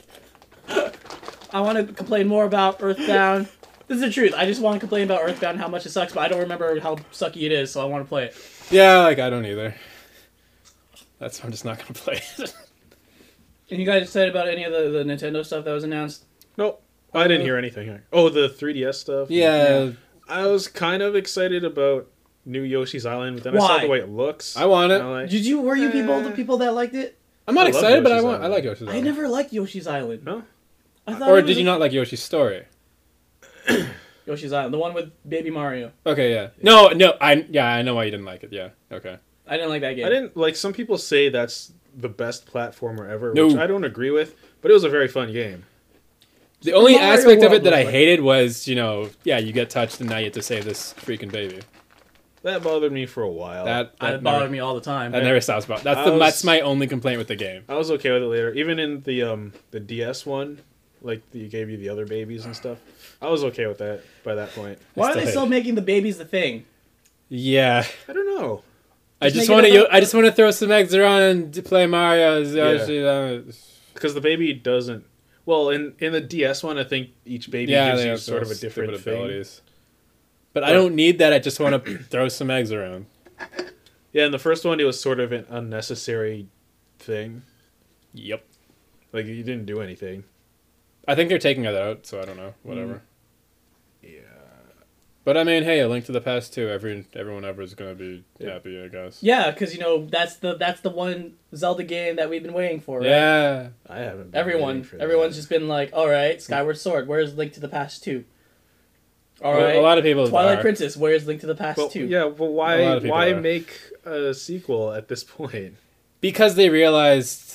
I want to complain more about Earthbound. This is the truth. I just want to complain about Earthbound and how much it sucks, but I don't remember how sucky it is, so I want to play it. Yeah, like I don't either. That's why I'm just not gonna play it. And you guys excited about any of the, the Nintendo stuff that was announced? Nope. I didn't hear anything. Oh, the three D S stuff. Yeah, I was kind of excited about New Yoshi's Island, but then I saw Why? the way it looks. I want it. and I'm like, Did you? Were you people Eh. the people that liked it? I'm not I love excited, but I Yoshi's want. I Island. like Yoshi's I Island. never liked Yoshi's Island. No? I thought Or it was did you a- not like Yoshi's Story? Yoshi's Island, the one with Baby Mario. Okay, yeah. No, no. I yeah, I know why you didn't like it. Yeah. Okay. I didn't like that game. I didn't like. Some people say that's the best platformer ever, No. which I don't agree with. But it was a very fun game. The only Mario aspect of World it that was I like- hated was, you know, yeah, you get touched and now you have to save this freaking baby. That bothered me for a while. That I- that it bothered never, me all the time. that never stops. About that's I the was- that's my only complaint with the game. I was okay with it later. Even in the um the D S one, like you gave you the other babies and stuff. I was okay with that by that point. Why are still they hate still it. making the babies the thing? Yeah, I don't know. I Just just make want it to. up- I just want to throw some eggs around and d- play Mario. Yoshi, uh, Because the baby doesn't. Well, in in the D S one, I think each baby yeah, gives they you have sort of a those different stupid thing. abilities. But I don't need that. I just want to throw some eggs around. Yeah, in the first one, it was sort of an unnecessary thing. Yep. Like you didn't do anything. I think they're taking it out, so I don't know. Whatever. Yeah. But I mean, hey, A Link to the Past two. Every everyone ever is gonna be Yeah. happy, I guess. Yeah, because you know that's the that's the one Zelda game that we've been waiting for. Right? Yeah. I haven't. Been Everyone, waiting for that. everyone's just been like, all right, Skyward Sword. Where's Link to the Past two? All Well, right, a lot of people Twilight are. Princess. Where's Link to the Past But, two? yeah, but A lot why of people why are. make a sequel at this point? Because they realized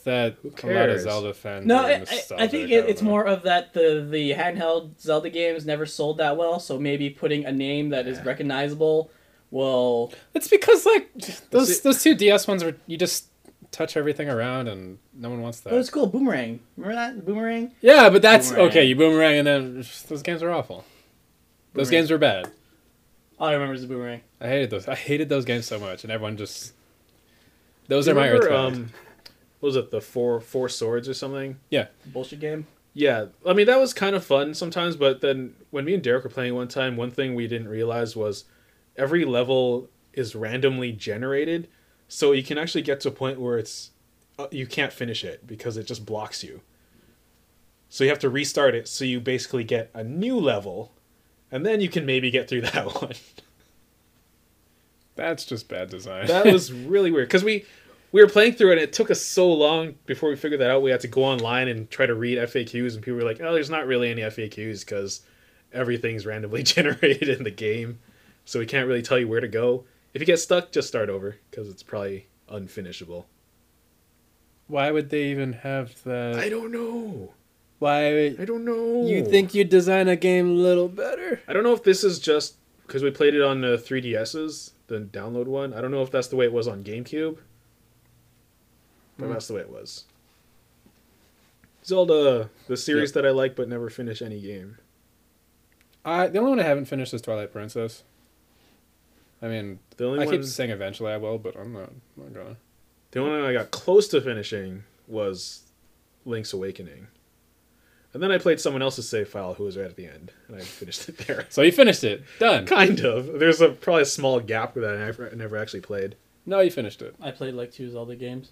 that Who a lot of cares? Zelda fans. No, are I, I, I nostalgic, think I it, don't it's know. more of that the the handheld Zelda games never sold that well, so maybe putting a name that is Yeah. recognizable will. It's because like those See- those two D S ones are you just touch everything around and no one wants that. Oh, it's cool. Boomerang. Remember that boomerang? Yeah, but that's Boomerang. okay. You boomerang and then those games are awful. Those Boomerang. games were bad. All I remember is the boomerang. I hated those. I hated those games so much, and everyone just. Those Do are you my remember, earth. um, what was it, the four four swords or something? Bullshit game. Yeah, I mean that was kind of fun sometimes, but then when me and Derek were playing one time, one thing we didn't realize was every level is randomly generated, so you can actually get to a point where it's uh, you can't finish it because it just blocks you. So you have to restart it, so you basically get a new level, and then you can maybe get through that one. That's just bad design. That was really weird because we we were playing through it and it took us so long before we figured that out. We had to go online and try to read F A Qs, and people were like, "Oh, there's not really any F A Qs because everything's randomly generated in the game, so we can't really tell you where to go. If you get stuck, just start over because it's probably unfinishable." Why would they even have that? I don't know. Why I don't know. you think you'd design a game a little better? I don't know if this is just because we played it on the three D S's, the download one. I don't know if that's the way it was on GameCube, but Hmm. that's the way it was. Zelda, the series that I like but never finish any game. I the only one I haven't finished is Twilight Princess. I mean, The only I one, keep saying eventually I will, but I'm not. I'm not gonna. the only one I got close to finishing was Link's Awakening, and then I played someone else's save file who was right at the end, and I finished it there. So you finished it. Done. Kind of. There's a probably a small gap that I never, never actually played. No, you finished it. I played like two Zelda games.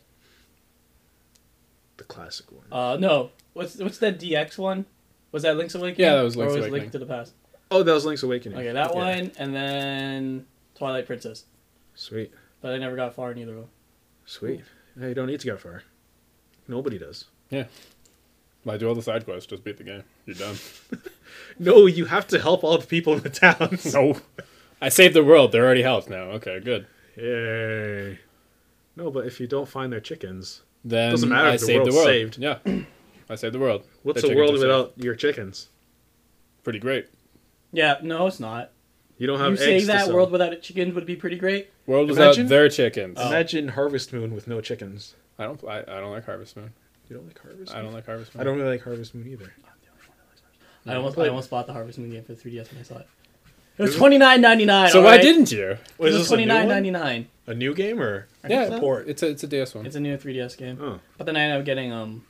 The classic one. Uh, no. What's what's that D X one? Was that Link's Awakening? Yeah, that was or Link's was Awakening. Link to the Past? Oh, that was Link's Awakening. Okay, that Yeah. one, and then Twilight Princess. Sweet. But I never got far in either of them. Sweet. Hey, you don't need to go far. Nobody does. I do all the side quests. Just beat the game. You're done. No, you have to help all the people in the towns. No. I saved the world. They're already helped now. Okay, good. Yay. No, but if you don't find their chickens, Then Doesn't matter I if the saved the world's world. saved. Yeah. I saved the world. what's Their a chickens world are saved. without your chickens? Pretty great. Yeah, no, it's not. You don't have You eggs say to that sell. world without chickens would be pretty great? World without Imagine- their chickens. Oh. Imagine Harvest Moon with no chickens. I don't. I, I don't like Harvest Moon. You don't like Harvest Moon? I don't like Harvest Moon. I don't really like Harvest Moon either. I almost, played- I almost bought the Harvest Moon game for the three D S when I saw it. It was twenty nine ninety nine. So why didn't you? It Was was this a new twenty nine one? ninety nine. A new game or? Yeah, so. Port. it's a it's a D S one. It's a new three D S game. Oh. But then I ended up getting um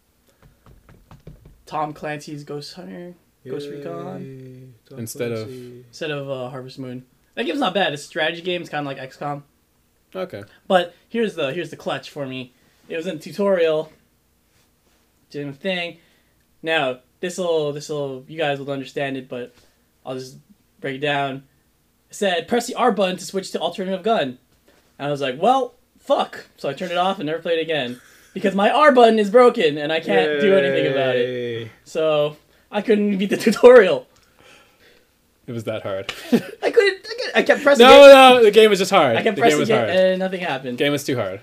Tom Clancy's Ghost Hunter Ghost Recon Yay, Tom Instead of- Clancy. instead of uh, Harvest Moon. That game's not bad. It's a strategy game. It's kind of like X COM. Okay. But here's the here's the clutch for me. It was in a tutorial. Doing a thing. Now this'll this'll you guys will understand it, but I'll just break it down. It said press the R button to switch to alternative gun. And I was like, well, fuck. So I turned it off and never played it again because my R button is broken and I can't do anything about it. Yay. So I couldn't beat the tutorial. It was that hard. I couldn't. I, couldn't, I kept pressing no, it. no, the game was just hard. I kept the pressing game was it hard. and nothing happened. The game was too hard.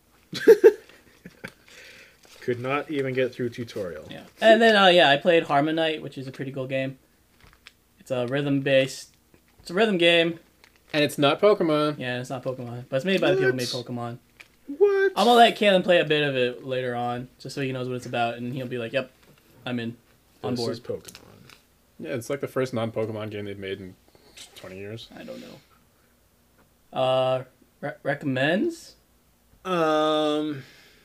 Could not even get through tutorial. Yeah. And then, uh, yeah, I played Harmonite, which is a pretty cool game. It's a rhythm-based... It's a rhythm game. And it's not Pokemon. Yeah, it's not Pokemon. But it's made by the people who made What? Pokemon. What? I'm gonna let Kalen play a bit of it later on, just so he knows what it's about, and he'll be like, yep, I'm in. On This board. is Pokemon. Yeah, it's like the first non-Pokemon game they've made in twenty years. I don't know. Uh, re- recommends? Um,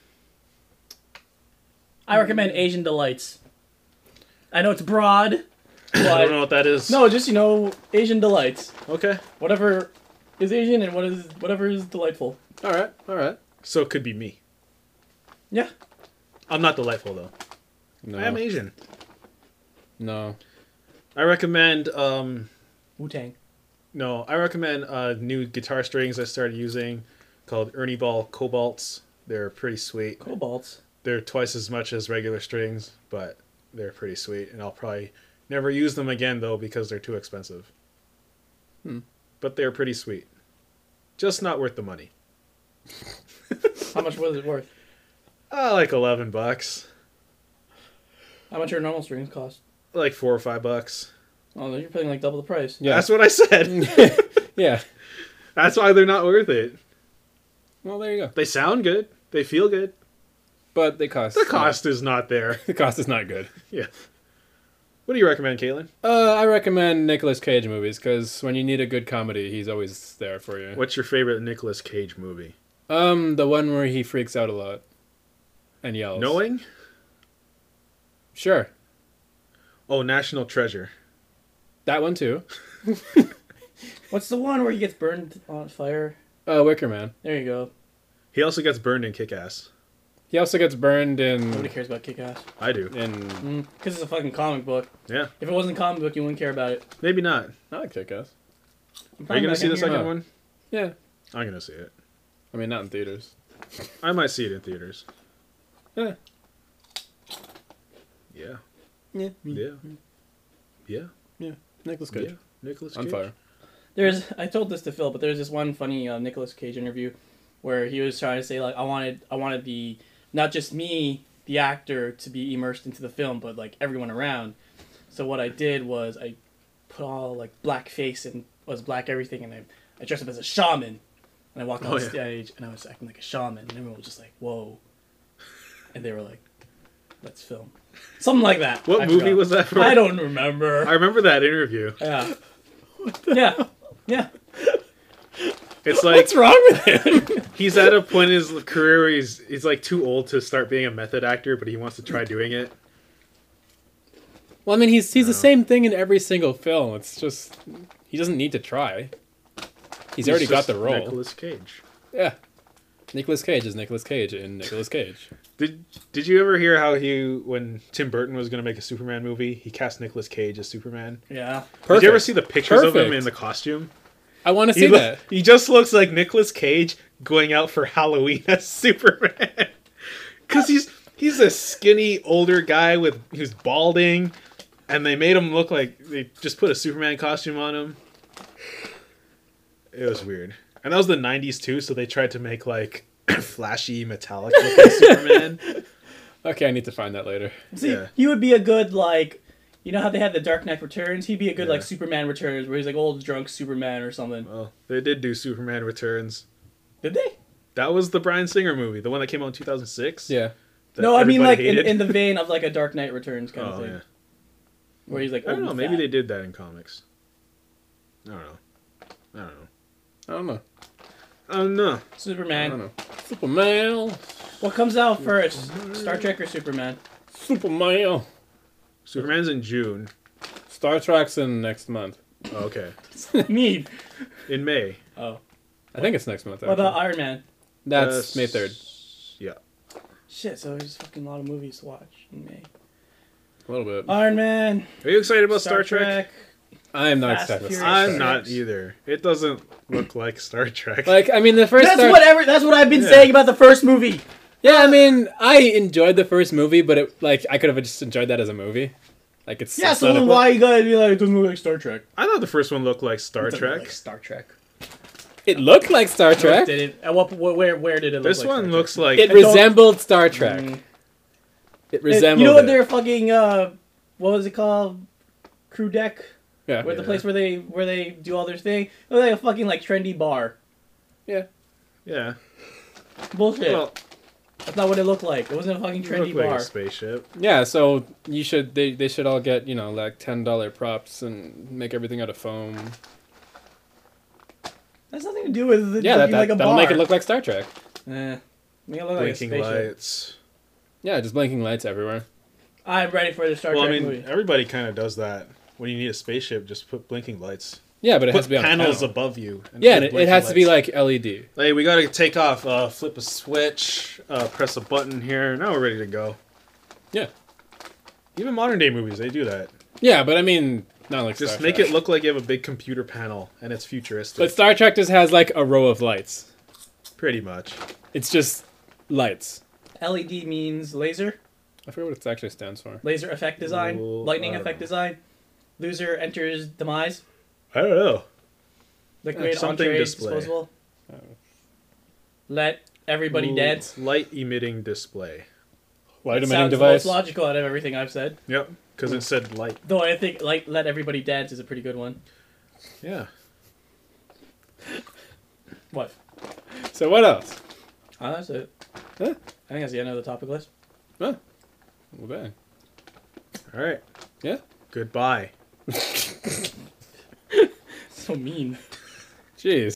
I recommend Asian Delights. I know it's broad, I don't know but... what that is. No, just, you know, Asian Delights. Okay. Whatever is Asian and what is whatever is delightful. All right, all right. So it could be me. Yeah. I'm not delightful though. No, I am Asian. no. I recommend. Um, Wu-Tang. no, I recommend uh, new guitar strings I started using, called Ernie Ball Cobalts. They're pretty sweet. Cobalts. They're twice as much as regular strings, but they're pretty sweet, and I'll probably never use them again though because they're too expensive. Hmm. But they're pretty sweet. Just not worth the money. How much was it worth? Uh, like eleven bucks. How much are normal streams cost? Like four or five bucks. Oh, you're paying like double the price. Yeah. That's what I said. Yeah. That's why they're not worth it. Well, there you go. They sound good. They feel good. But they cost. The cost is not there. The cost is not good. Yeah. What do you recommend, Caitlin? Uh, I recommend Nicolas Cage movies because when you need a good comedy, he's always there for you. What's your favorite Nicolas Cage movie? Um, the one where he freaks out a lot and yells. Knowing? Sure. Oh, National Treasure. That one too. What's the one where he gets burned on fire? Uh, Wicker Man. There you go. He also gets burned in Kick-Ass. He also gets burned Nobody in cares about Kick-Ass. I do. in. Because it's a fucking comic book. Yeah. If it wasn't a comic book, you wouldn't care about it. Maybe not. I like Kick-Ass. I'm Are you going to back see in the here. second Oh. one? Yeah. I'm going to see it. I mean, not in theaters. I might see it in theaters. Yeah. Yeah. Yeah. Yeah. Yeah. Nicolas Yeah. Cage. Nicolas Cage. On fire. There's, I told this to Phil, but there's this one funny uh, Nicolas Cage interview where he was trying to say like I wanted, I wanted the not just me, the actor, to be immersed into the film, but like everyone around. So what I did was I put all like black face and was black everything, and I, I dressed up as a shaman, and I walked on Oh, yeah. stage and I was acting like a shaman, and everyone was just like, "Whoa," and they were like, "Let's film," something like that. What I movie forgot. was that for? I don't remember. I remember that interview. Yeah, yeah, yeah. It's like What's wrong with him? he's at a point in his career where he's he's like too old to start being a method actor, but he wants to try doing it. Well, I mean, he's he's the No. same thing in every single film. It's just he doesn't need to try. He's, already got just the role. Nicolas Cage. Yeah. Nicolas Cage is Nicolas Cage in Nicolas Cage. Did Did you ever hear how he, when Tim Burton was going to make a Superman movie, he cast Nicolas Cage as Superman? Yeah. Perfect. Did you ever see the pictures of him Perfect. in the costume? I want to He, see look- that. he just looks like Nicolas Cage going out for Halloween as Superman. Because he's he's a skinny older guy with who's balding, and they made him look like they just put a Superman costume on him. It was weird, and that was the nineties too. So they tried to make like flashy, metallic looking Superman. Okay, I need to find that later. See, Yeah. he would be a good like, you know how they had the Dark Knight Returns? He'd be a good Yeah. like Superman Returns, where he's like old drunk Superman or something. Well, they did do Superman Returns. Did they? That was the Bryan Singer movie, the one that came out in two thousand six. Yeah. No, I mean like in, in the vein of like a Dark Knight Returns kind of Oh thing, yeah. where he's like, I don't old know. and Maybe fat. they did that in comics. I don't know. I don't know. I don't know. I don't know. I don't Superman. know. Superman. What comes out first, Star Trek or Superman? Superman. Superman's in June. Star Trek's in next month. Oh, okay. Me. In May. Oh, I think it's next month. what about actually. Iron Man? That's Uh, May third. Yeah. Shit, so there's fucking a lot of movies to watch in May. A little bit. Iron Man. Are you excited about Star, Trek? I am not Fast excited. Furious. about I'm Star not Trek. either. It doesn't look like Star Trek. Like, I mean, the first That's Star- whatever. That's what I've been Yeah. saying about the first movie. Yeah, I mean, I enjoyed the first movie, but it like I could have just enjoyed that as a movie. Like it's Yeah, it's so not a- then why you gotta be like, it doesn't look like Star Trek? I thought the first one looked like Star It doesn't look Trek. like Star Trek. It looked like Star Trek. Did it? At what? wh- Where? Where did it look This like one Star looks Trek? like It I don't- resembled Star Trek. Mm. It It- resembled. you know what it. their fucking uh, what was it called? Crew deck. Yeah. Where the Yeah. place where they where they do all their thing. It was like a fucking like trendy bar. Yeah. yeah. Bullshit. Well, That's not what it looked like. It wasn't a fucking it trendy looked like bar. a spaceship. Yeah. So you should they they should all get you know like ten dollar props and make everything out of foam. That's nothing to do with it Yeah, that, looking that like a that'll bar. make it look like Star Trek. Eh, make it look like a Blinking spaceship. lights. Yeah, just blinking lights everywhere. I'm ready for the Star Well, I Trek mean, movie. everybody kind of does that. When you need a spaceship, just put blinking lights. Yeah, but it Put has to be on a panels panel. above you. Yeah, put and it, it blinking has to be lights. like L E D. Hey, we gotta take off. Uh, flip a switch. Uh, press a button here. Now we're ready to go. Yeah. Even modern day movies, they do that. Yeah, but I mean, not like Just Star make Trek. it look like you have a big computer panel and it's futuristic. But Star Trek just has like a row of lights. Pretty much. It's just lights. L E D means laser. I forget what it actually stands for. Laser effect design. Well, lightning I don't effect know. design. Loser enters demise. I don't know. Liquid something entree display. disposable. Oh. Let everybody L- dance. Light emitting display. Light emitting Sounds device. the most logical out of everything I've said. Yep, because it said light. Though I think like let everybody dance is a pretty good one. Yeah. What? So what else? Oh, that's it. Huh? I think that's the end of the topic list. Well, bang. All right. Yeah. Goodbye. So mean. Jeez.